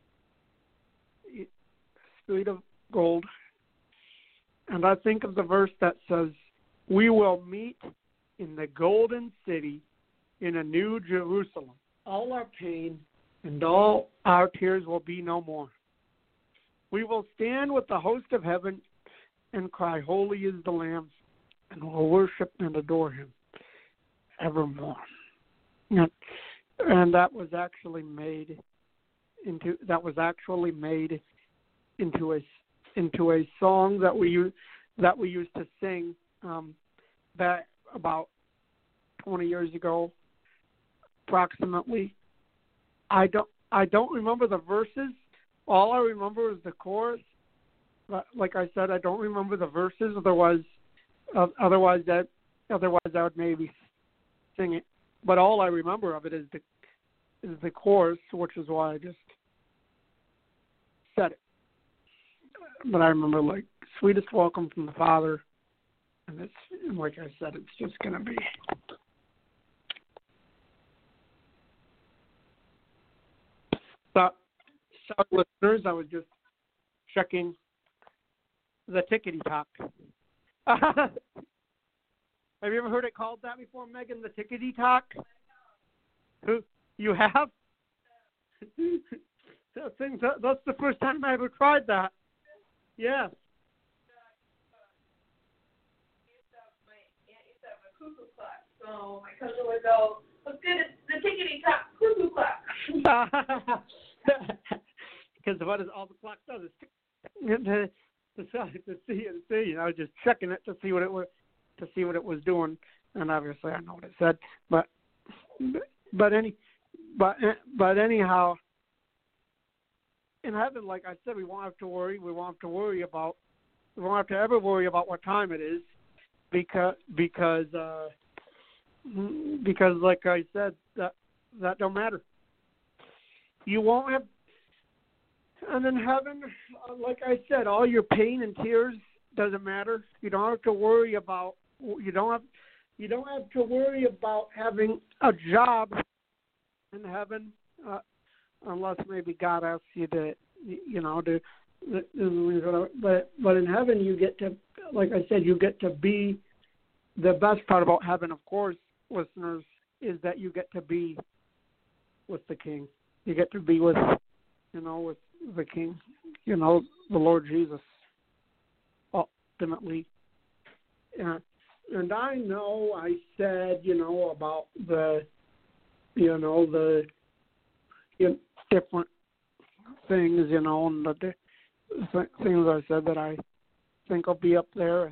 Street of gold. And I think of the verse that says, we will meet in the golden city in a new Jerusalem. All our pain and all our tears will be no more. We will stand with the host of heaven and cry, holy is the Lamb, and will worship and adore him evermore. And that was actually made into a song that we used to sing back about 20 years ago, approximately. I don't remember the verses. All I remember is the chorus. But like I said, I don't remember the verses. Otherwise I would maybe sing it. But all I remember of it is the chorus, which is why I just said it. But I remember, like, sweetest welcome from the Father, and it's, like I said, it's just going to be. So, listeners, I was just checking the Tickety Talk. Have you ever heard it called that before, Megan? The Tickety Talk? Who you have? That's the first time I ever tried that. Yeah. Cuckoo clock. So my cousin would go, let's get the Tickety Talk cuckoo clock. Because what is all the clock does is to see. I was just checking it to see what it was doing, and obviously I know what it said. But anyhow, in heaven, like I said, we won't have to worry. We won't have to ever worry about what time it is, because like I said, that don't matter. You won't have. And in heaven, like I said, all your pain and tears doesn't matter. You don't have to worry about having a job in heaven, unless maybe God asks you to. But in heaven you get to, like I said, you get to be. The best part about heaven, of course, listeners, is that you get to be with the King. You get to be with the King, the Lord Jesus, ultimately. And I know I said, about the different things, and the things I said that I think will be up there.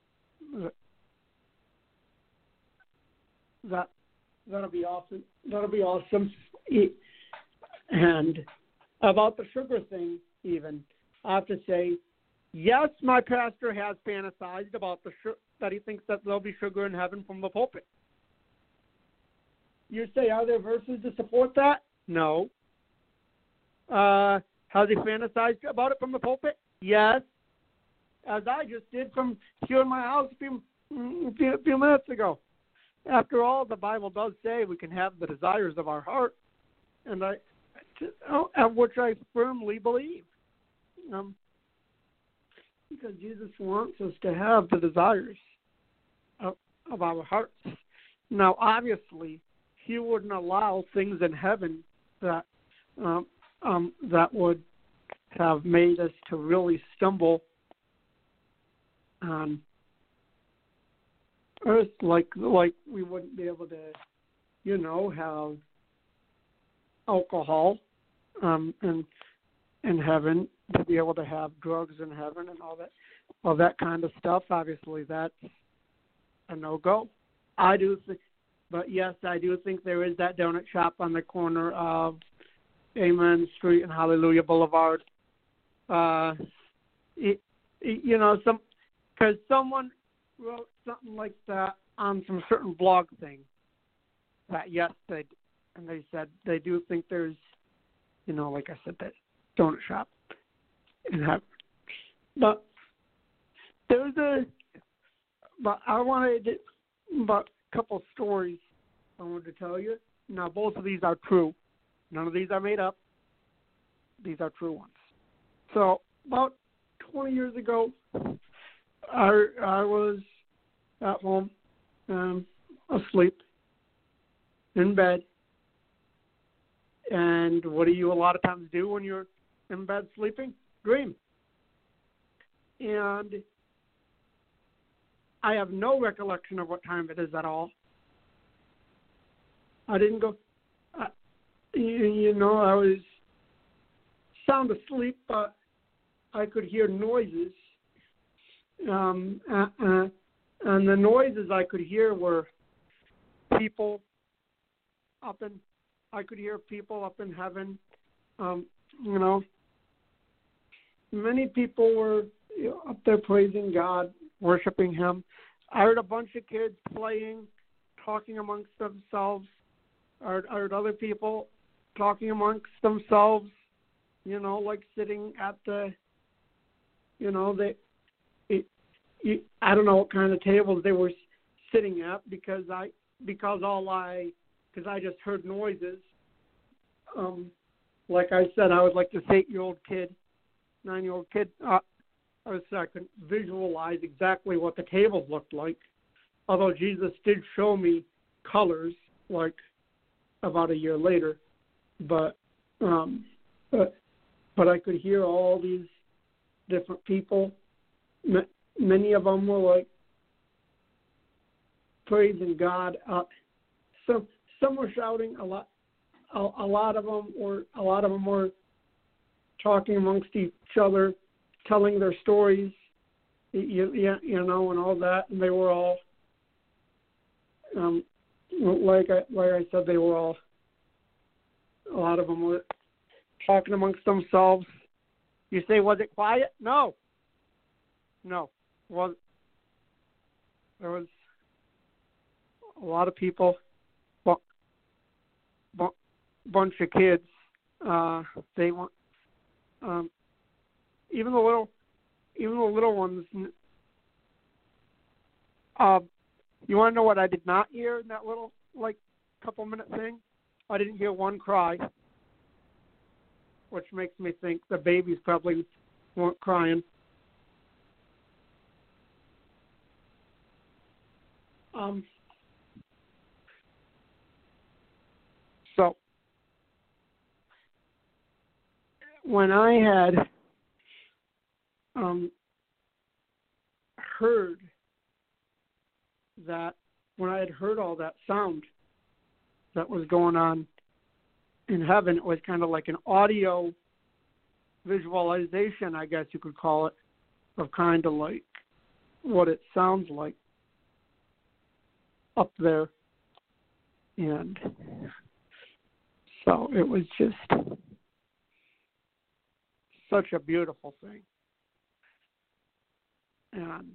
That'll be awesome. That'll be awesome. And about the sugar thing, even, I have to say, yes, my pastor has fantasized about that he thinks that there'll be sugar in heaven from the pulpit. You say, are there verses to support that? No. Has he fantasized about it from the pulpit? Yes. As I just did from here in my house a few minutes ago. After all, the Bible does say we can have the desires of our heart, and which I firmly believe. Because Jesus wants us to have the desires of our hearts. Now, obviously, he wouldn't allow things in heaven that would have made us to really stumble on earth, like we wouldn't be able to, have alcohol in heaven, to be able to have drugs in heaven and all that kind of stuff. Obviously, that's a no-go. I do think, but yes, I do think there is that donut shop on the corner of Amen Street and Hallelujah Boulevard. Because someone wrote something like that on some certain blog thing that yes, they said they do think there's, like I said, that donut shop in heaven. But I wanted about a couple stories I wanted to tell you. Now, both of these are true. None of these are made up. These are true ones. So, about 20 years ago, I was at home, asleep, in bed. And what do you a lot of times do when you're in bed sleeping? Dream. And I have no recollection of what time it is at all. I didn't go, I was sound asleep, but I could hear noises. And the noises I could hear were people I could hear people up in heaven. Many people were up there praising God, worshiping Him. I heard a bunch of kids playing, talking amongst themselves. I heard other people talking amongst themselves, like sitting at the, I don't know what kind of tables they were sitting at because I just heard noises. Like I said, I was like this 8-year-old kid, 9-year-old kid. I couldn't visualize exactly what the tables looked like, although Jesus did show me colors, like about a year later. But I could hear all these different people. Many of them were like praising God. Some were shouting a lot. A lot of them were talking amongst each other, telling their stories, and all that. And they were all, like I said, they were all. A lot of them were talking amongst themselves. You say, was it quiet? No. There was a lot of people. Bunch of kids. They want even the little ones. You want to know what I did not hear in that little couple minute thing? I didn't hear one cry, which makes me think the babies probably weren't crying. So when I had heard all that sound that was going on in heaven, it was kind of like an audio visualization, I guess you could call it, of kind of like what it sounds like up there. And so it was just such a beautiful thing. And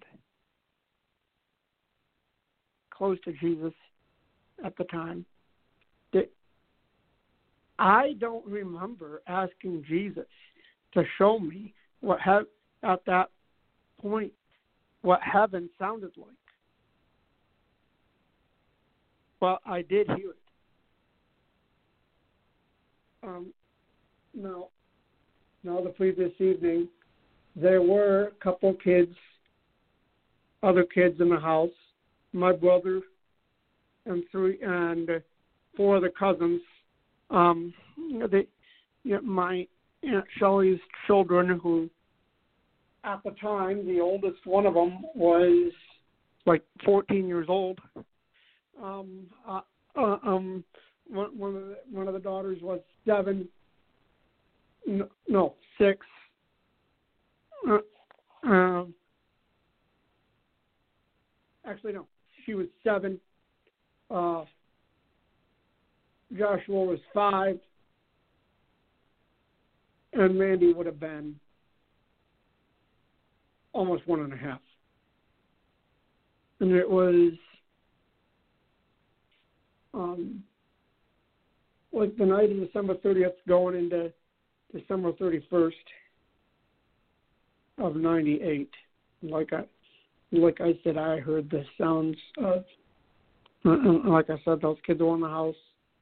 close to Jesus at the time. I don't remember asking Jesus to show me at that point what heaven sounded like. But I did hear it. Now the previous evening, there were a couple kids, other kids in the house, my brother and 4 other cousins. My Aunt Shelley's children, who at the time, the oldest one of them was like 14 years old. One of the daughters was 7. No, 6. Actually, no. She was 7. Joshua was 5. and Mandy would have been almost 1.5. And it was like the night of December 30th going into December 31st of 98. Like I said, I heard the sounds of, like I said, those kids were in the house.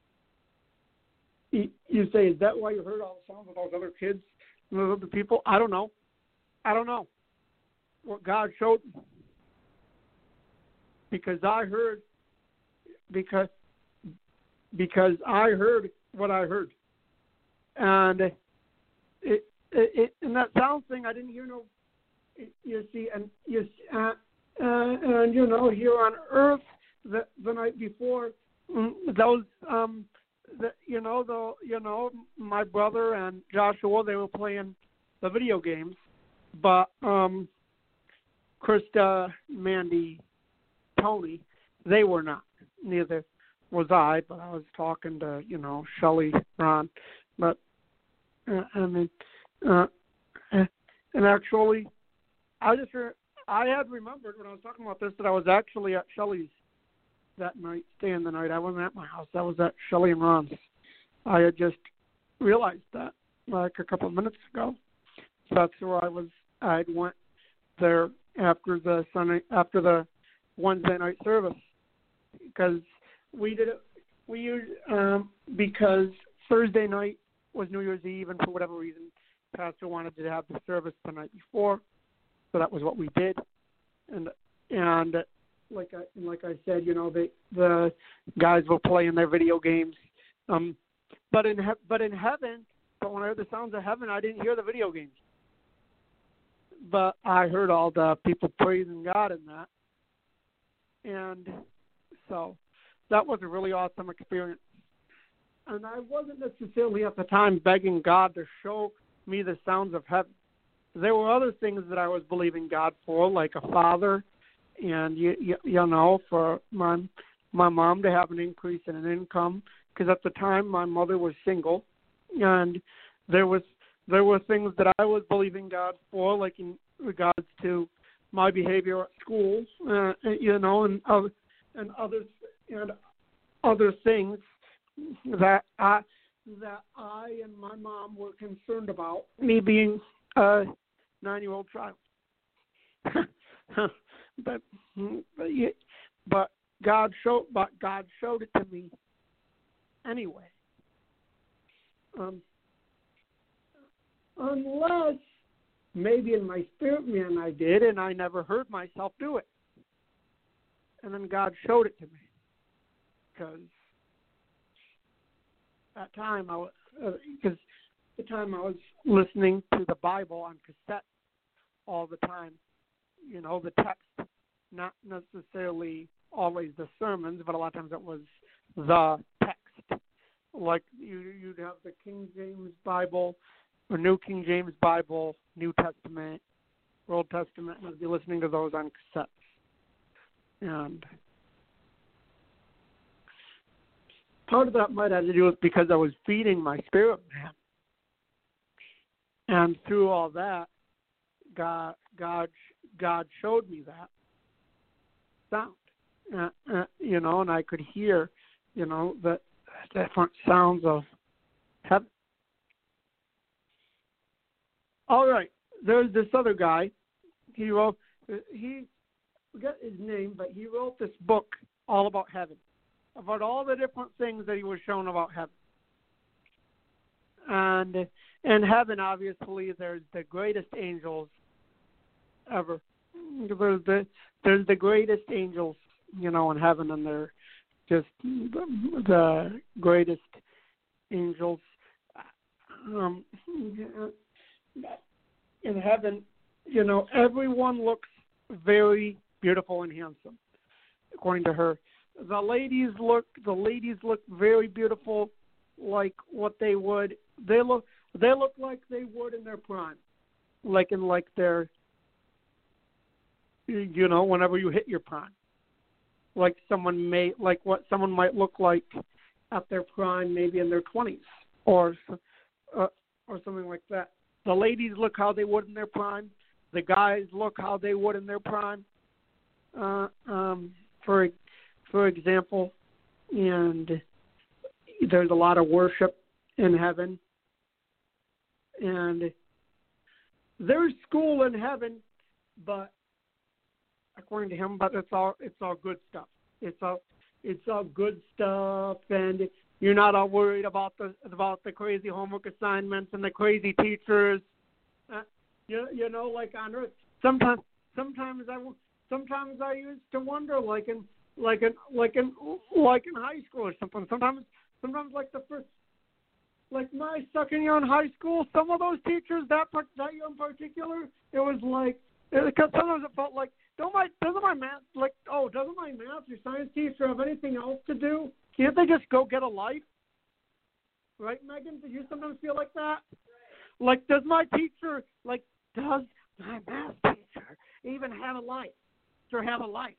You say, is that why you heard all the sounds of those other kids and those other people? I don't know. What God showed me. Because I heard I heard what I heard. And it and that sound thing, I didn't hear no, you see, and you know, here on Earth the night before, those my brother and Joshua, they were playing the video games, but Krista, Mandy, Tony, they were not. Neither was I, but I was talking to, Shelley, Ron. But, and actually, I had remembered when I was talking about this that I was actually at Shelley's that night, staying the night. I wasn't at my house. I was at Shelley and Ron's. I had just realized that like a couple of minutes ago. So that's where I was. I went there after the Wednesday night service because we did it. We used because Thursday night was New Year's Eve, and for whatever reason, Pastor wanted to have the service the night before, so that was what we did. And like I said, the guys were playing their video games. But in heaven, when I heard the sounds of heaven, I didn't hear the video games. But I heard all the people praising God in that. And so that was a really awesome experience. And I wasn't necessarily at the time begging God to show me the sounds of heaven. There were other things that I was believing God for, like a father, and for my mom to have an increase in an income, because at the time my mother was single, and there were things that I was believing God for, like in regards to my behavior at school, and other things that I and my mom were concerned about, me being a 9-year-old child. but God showed it to me anyway. Unless maybe in my spirit man I did, and I never heard myself do it. And then God showed it to me. Because at the time I was listening to the Bible on cassette all the time. The text, not necessarily always the sermons, but a lot of times it was the text. Like you'd have the King James Bible, or New King James Bible, New Testament, Old Testament, and I'd be listening to those on cassettes. And part of that might have to do with because I was feeding my spirit man. And through all that, God showed me that sound, and I could hear, the different sounds of heaven. All right, there's this other guy. He forget his name, but he wrote this book all about heaven, about all the different things that he was shown about heaven. And in heaven, obviously, there's the greatest angels ever. There's the greatest angels, in heaven, and they're just the greatest angels. In heaven, everyone looks very beautiful and handsome, according to her. The ladies look very beautiful, like what they would. They look like they would in their prime, like their, whenever you hit your prime, like what someone might look like at their prime, maybe in their 20s, or or something like that. The ladies look how they would in their prime. The guys look how they would in their prime. For example, and there's a lot of worship in heaven, and there's school in heaven, but according to him, but it's all good stuff. It's all good stuff, and you're not all worried about the crazy homework assignments and the crazy teachers. You know, like on Earth. Sometimes I used to wonder, like in high school or something. Sometimes like the first, like my second year in high school, some of those teachers that year in particular, it was like, because sometimes it felt like, doesn't my math or science teacher have anything else to do? Can't they just go get a life? Right, Megan? Did you sometimes feel like that? Like, does my math teacher even have a life? Or have a life?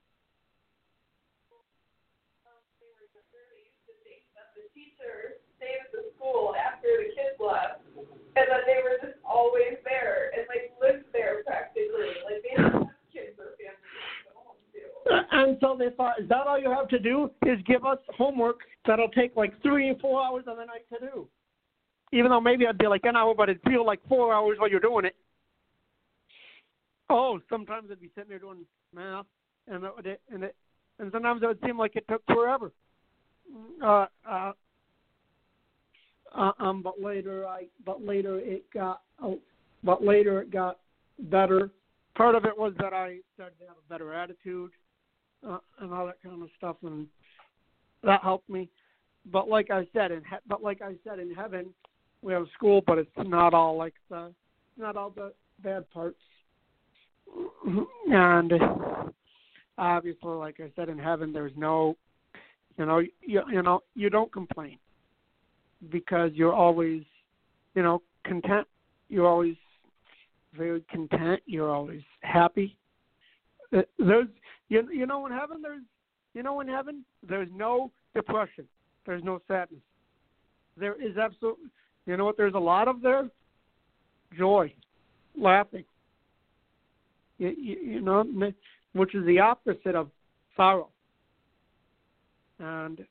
The teachers stayed at the school after the kids left, and that they were just always there and like lived there practically. Like they didn't have kids or families to go home to. And so they thought, is that all you have to do? Is give us homework that'll take like 3 or 4 hours of the night to do? Even though maybe it'd be like an hour, but it'd feel like 4 hours while you're doing it. Oh, sometimes I'd be sitting there doing math, and sometimes it would seem like it took forever. But later it got better. Part of it was that I started to have a better attitude, and all that kind of stuff, and that helped me. But like I said, in heaven we have school, but it's not all the bad parts. And obviously, like I said, in heaven there's no, you don't complain because you're always, content. You're always very content. You're always happy. There's, in heaven there's no depression. There's no sadness. There is absolutely, you know what? There's a lot of there, joy, laughing. Which is the opposite of sorrow, and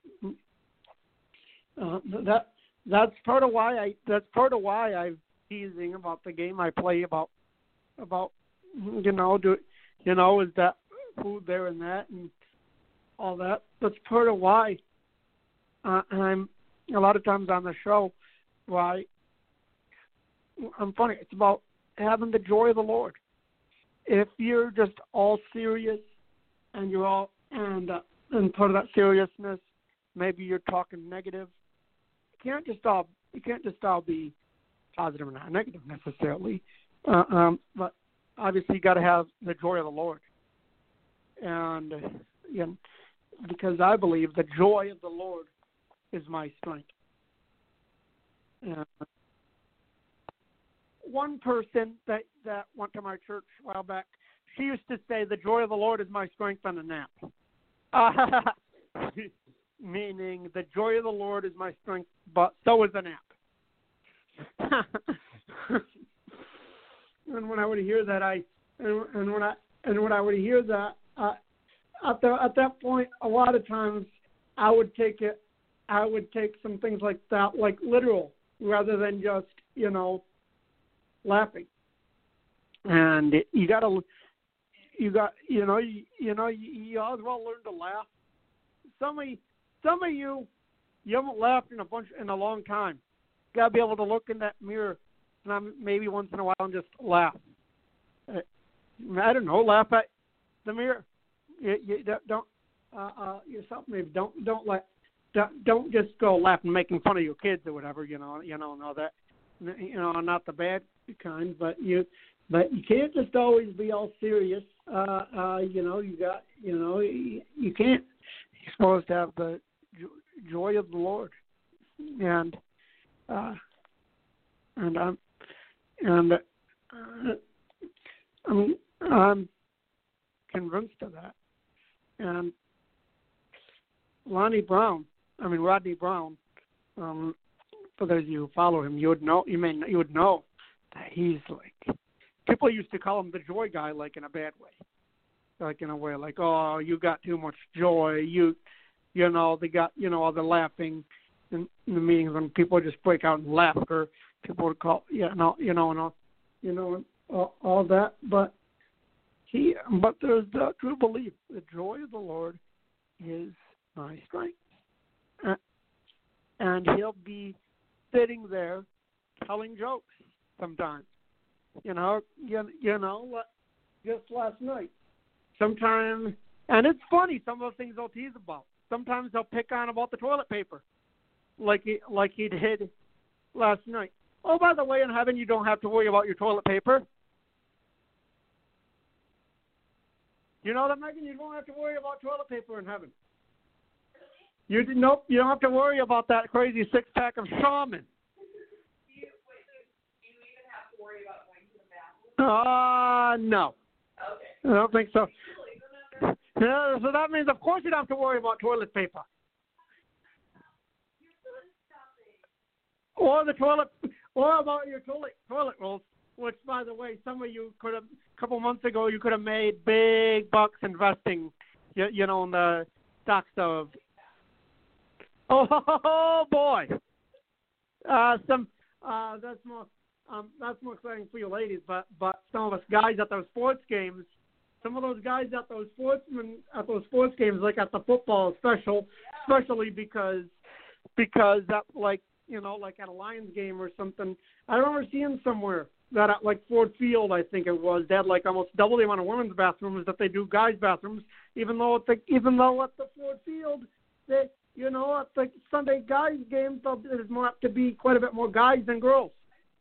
that's part of why I'm teasing about the game I play about is that food there and that and all that. That's part of why I'm a lot of times on the show. Why I'm funny. It's about having the joy of the Lord. If you're just all serious and you're all and part of that seriousness, maybe you're talking negative. You can't just all be positive and not negative necessarily. But obviously you got to have the joy of the Lord, and because I believe the joy of the Lord is my strength. One person that went to my church a while back, she used to say, the joy of the Lord is my strength on a nap. Meaning the joy of the Lord is my strength, but so is a nap. And when I would hear that, at that point, a lot of times I would take some things like that, like literal, rather than just, laughing. And you always well learn to laugh. Some of you haven't laughed in a long time. You gotta be able to look in that mirror, and maybe once in a while and just laugh. I don't know, laugh at the mirror. You don't yourself maybe don't just go laughing, making fun of your kids or whatever. Know that. Not the bad kind, but you can't just always be all serious. You can't. You're supposed to have the joy of the Lord, and I'm convinced of that. And Rodney Brown, for those of you who follow him, you would know that he's like, people used to call him the joy guy, like in a bad way, like in a way like, oh, you got too much joy, you know, they got, you know, all the laughing in the meetings when people would just break out in laughter. People would call, all that, but there's the true belief, the joy of the Lord is my strength, and he'll be sitting there telling jokes sometimes, just last night. Sometimes, and it's funny, some of the things they'll tease about. Sometimes they'll pick on about the toilet paper, like he did last night. Oh, by the way, in heaven, you don't have to worry about your toilet paper. You know that, Megan? You don't have to worry about toilet paper in heaven. Nope, you don't have to worry about that crazy six-pack of Charmin. Do you even have to worry about going to the bathroom? No. Okay. I don't think so. Yeah, so that means, of course, you don't have to worry about toilet paper. Or about your toilet rolls, which, by the way, some of you could have, a couple months ago, you could have made big bucks investing, in the stocks of. Oh boy, that's more exciting for you ladies, but some of us guys at those sports games. Some of those guys at those sports games, like at the football especially because that, like at a Lions game or something. I remember seeing somewhere that at like Ford Field, I think it was, they had like almost double the amount of women's bathrooms that they do guys' bathrooms. Even though at the Ford Field, they, at the Sunday guys' games, there's more apt to be quite a bit more guys than girls.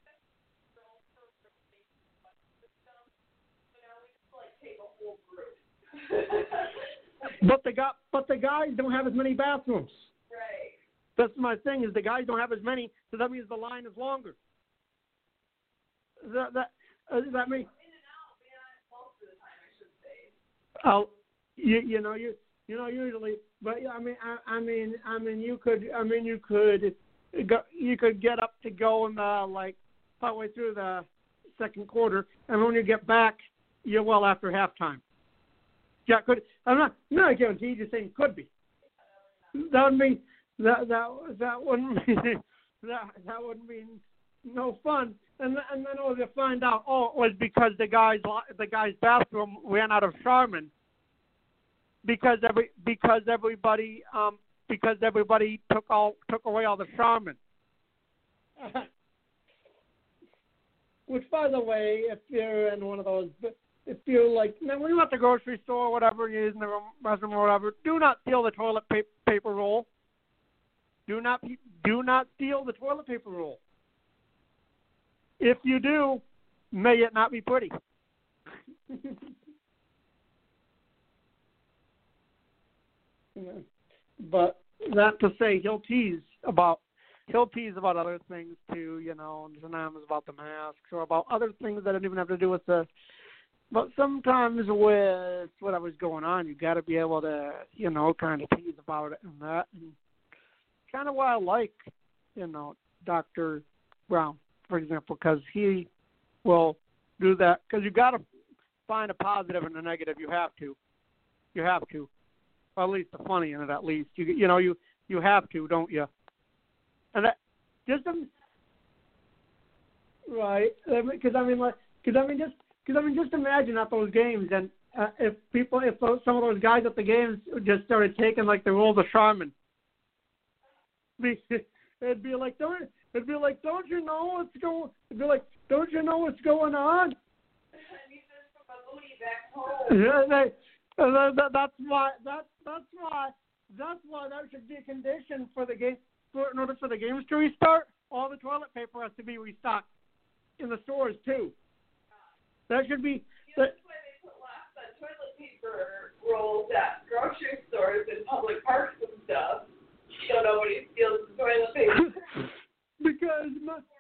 But the guys don't have as many bathrooms. Right. That's my thing, is the guys don't have as many, so that means the line is longer. Does that mean? In and out, most of the time, I should say. Oh, usually, but you could get up to go in the partway through the second quarter, and when you get back, you're well after halftime. Yeah, could. I'm not guaranteed. You're saying could be. That would mean that wouldn't mean that wouldn't mean no fun. And then you find out, it was because the guy's bathroom ran out of Charmin. Because everybody took away all the Charmin. Which, by the way, if you're in one of those. If you're when you're at the grocery store or whatever, you're using the restroom or whatever, do not steal the toilet paper roll. Do not steal the toilet paper roll. If you do, may it not be pretty. But that to say, he'll tease about other things too, and sometimes about the masks or about other things that don't even have to do with the. But sometimes with whatever's going on, you got to be able to, kind of tease about it and that. And kind of why I like, Dr. Brown, for example, because he will do that. Because you got to find a positive and a negative. You have to. Or at least the funny in it. At least you have to, don't you? And that just right. Just imagine at those games, and if some of those guys at the games just started taking the rolls of Charmin, it'd be like, don't you know what's going? It'd be like, don't you know what's going on? Yeah, that's why that should be a condition for the game. In order for the games to restart, all the toilet paper has to be restocked in the stores too. That should be. That's why they put lots of toilet paper rolls at grocery stores and public parks and stuff, so nobody steals the toilet paper. Because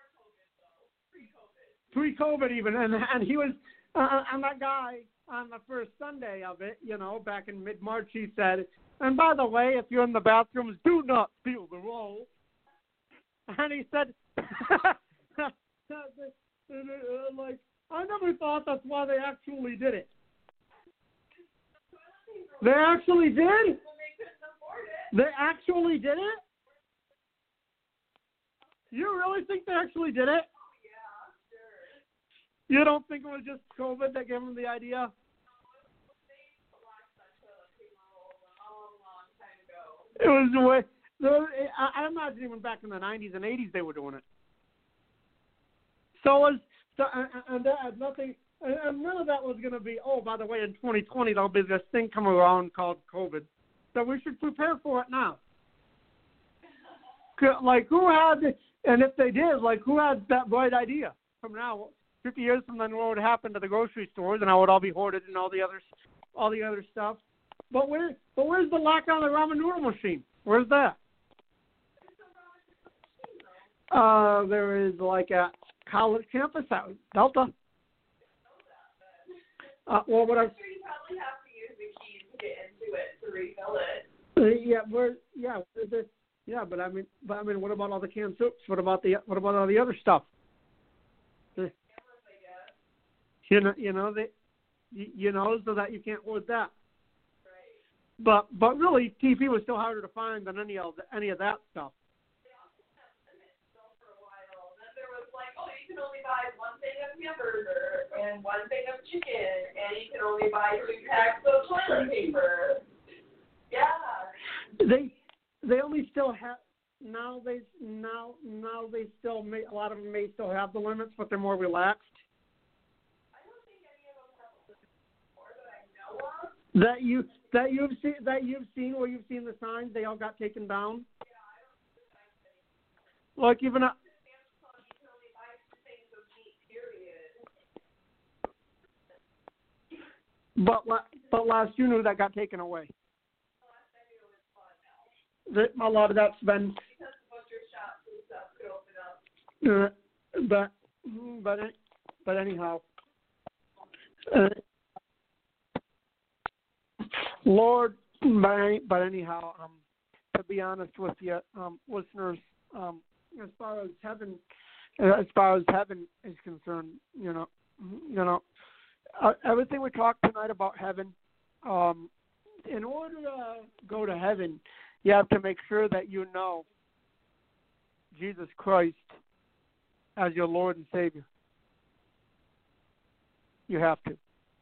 pre-COVID even, and he was, and that guy on the first Sunday of it, back in mid-March, he said, and by the way, if you're in the bathrooms, do not steal the roll. And he said, like, I never thought that's why they actually did it. They actually did? They actually did it? You really think they actually did it? Yeah, sure. You don't think it was just COVID that gave them the idea? It was the way. I imagine even back in the 90s and 80s they were doing it. And that had nothing, and none of that was going to be, oh, by the way, in 2020 there'll be this thing coming around called COVID. So we should prepare for it now. Like, who had, and if they did, like, who had that bright idea? From now, 50 years from then, what would happen to the grocery stores, and how it would all be hoarded and all the other stuff. But where's the lockdown of the ramen noodle machine? Where's that? There is like a college campus out Delta. Well, what I'm sure you probably have to use the keys to get into it to refill it. But I mean, what about all the canned soups? What about all the other stuff? So that you can't hoard that. Right. But really, TP was still harder to find than any of that stuff. For a while. Then there was like, oh, you can only buy one thing of hamburger and one thing of chicken, and you can only buy 2 packs of toilet paper. Yeah. They only still have now they still may, a lot of them may still have the limits, but they're more relaxed. I don't think any of them have a limit more that I know of. That you've seen where you've seen the signs, they all got taken down. Yeah, I don't see the signs anymore. Like even You can only buy 2 things of meat, period. but last you knew that got taken away. Last I knew it was fun now. A lot of that's been. Because the butcher shops and stuff could open up. But anyhow, Lord, but anyhow, to be honest with you, listeners, as far as heaven is concerned, everything we talked tonight about heaven, in order to go to heaven, you have to make sure that you know Jesus Christ as your Lord and Savior. You have to.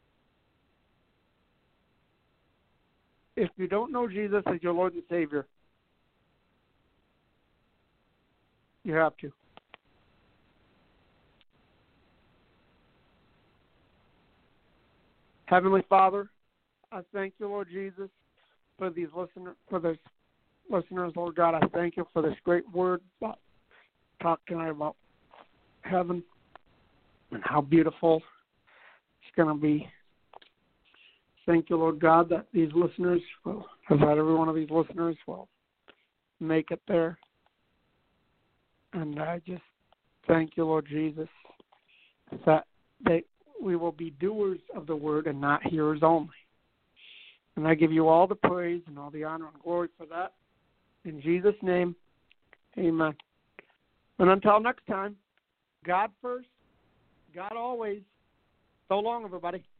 If you don't know Jesus as your Lord and Savior, you have to. Heavenly Father, I thank you, Lord Jesus, for these listeners, Lord God. I thank you for this great word. Talk tonight about heaven and how beautiful it's going to be. Thank you, Lord God, that these listeners that every one of these listeners will make it there. And I just thank you, Lord Jesus, that we will be doers of the word and not hearers only. And I give you all the praise and all the honor and glory for that. In Jesus' name, amen. And until next time, God first, God always. So long, everybody.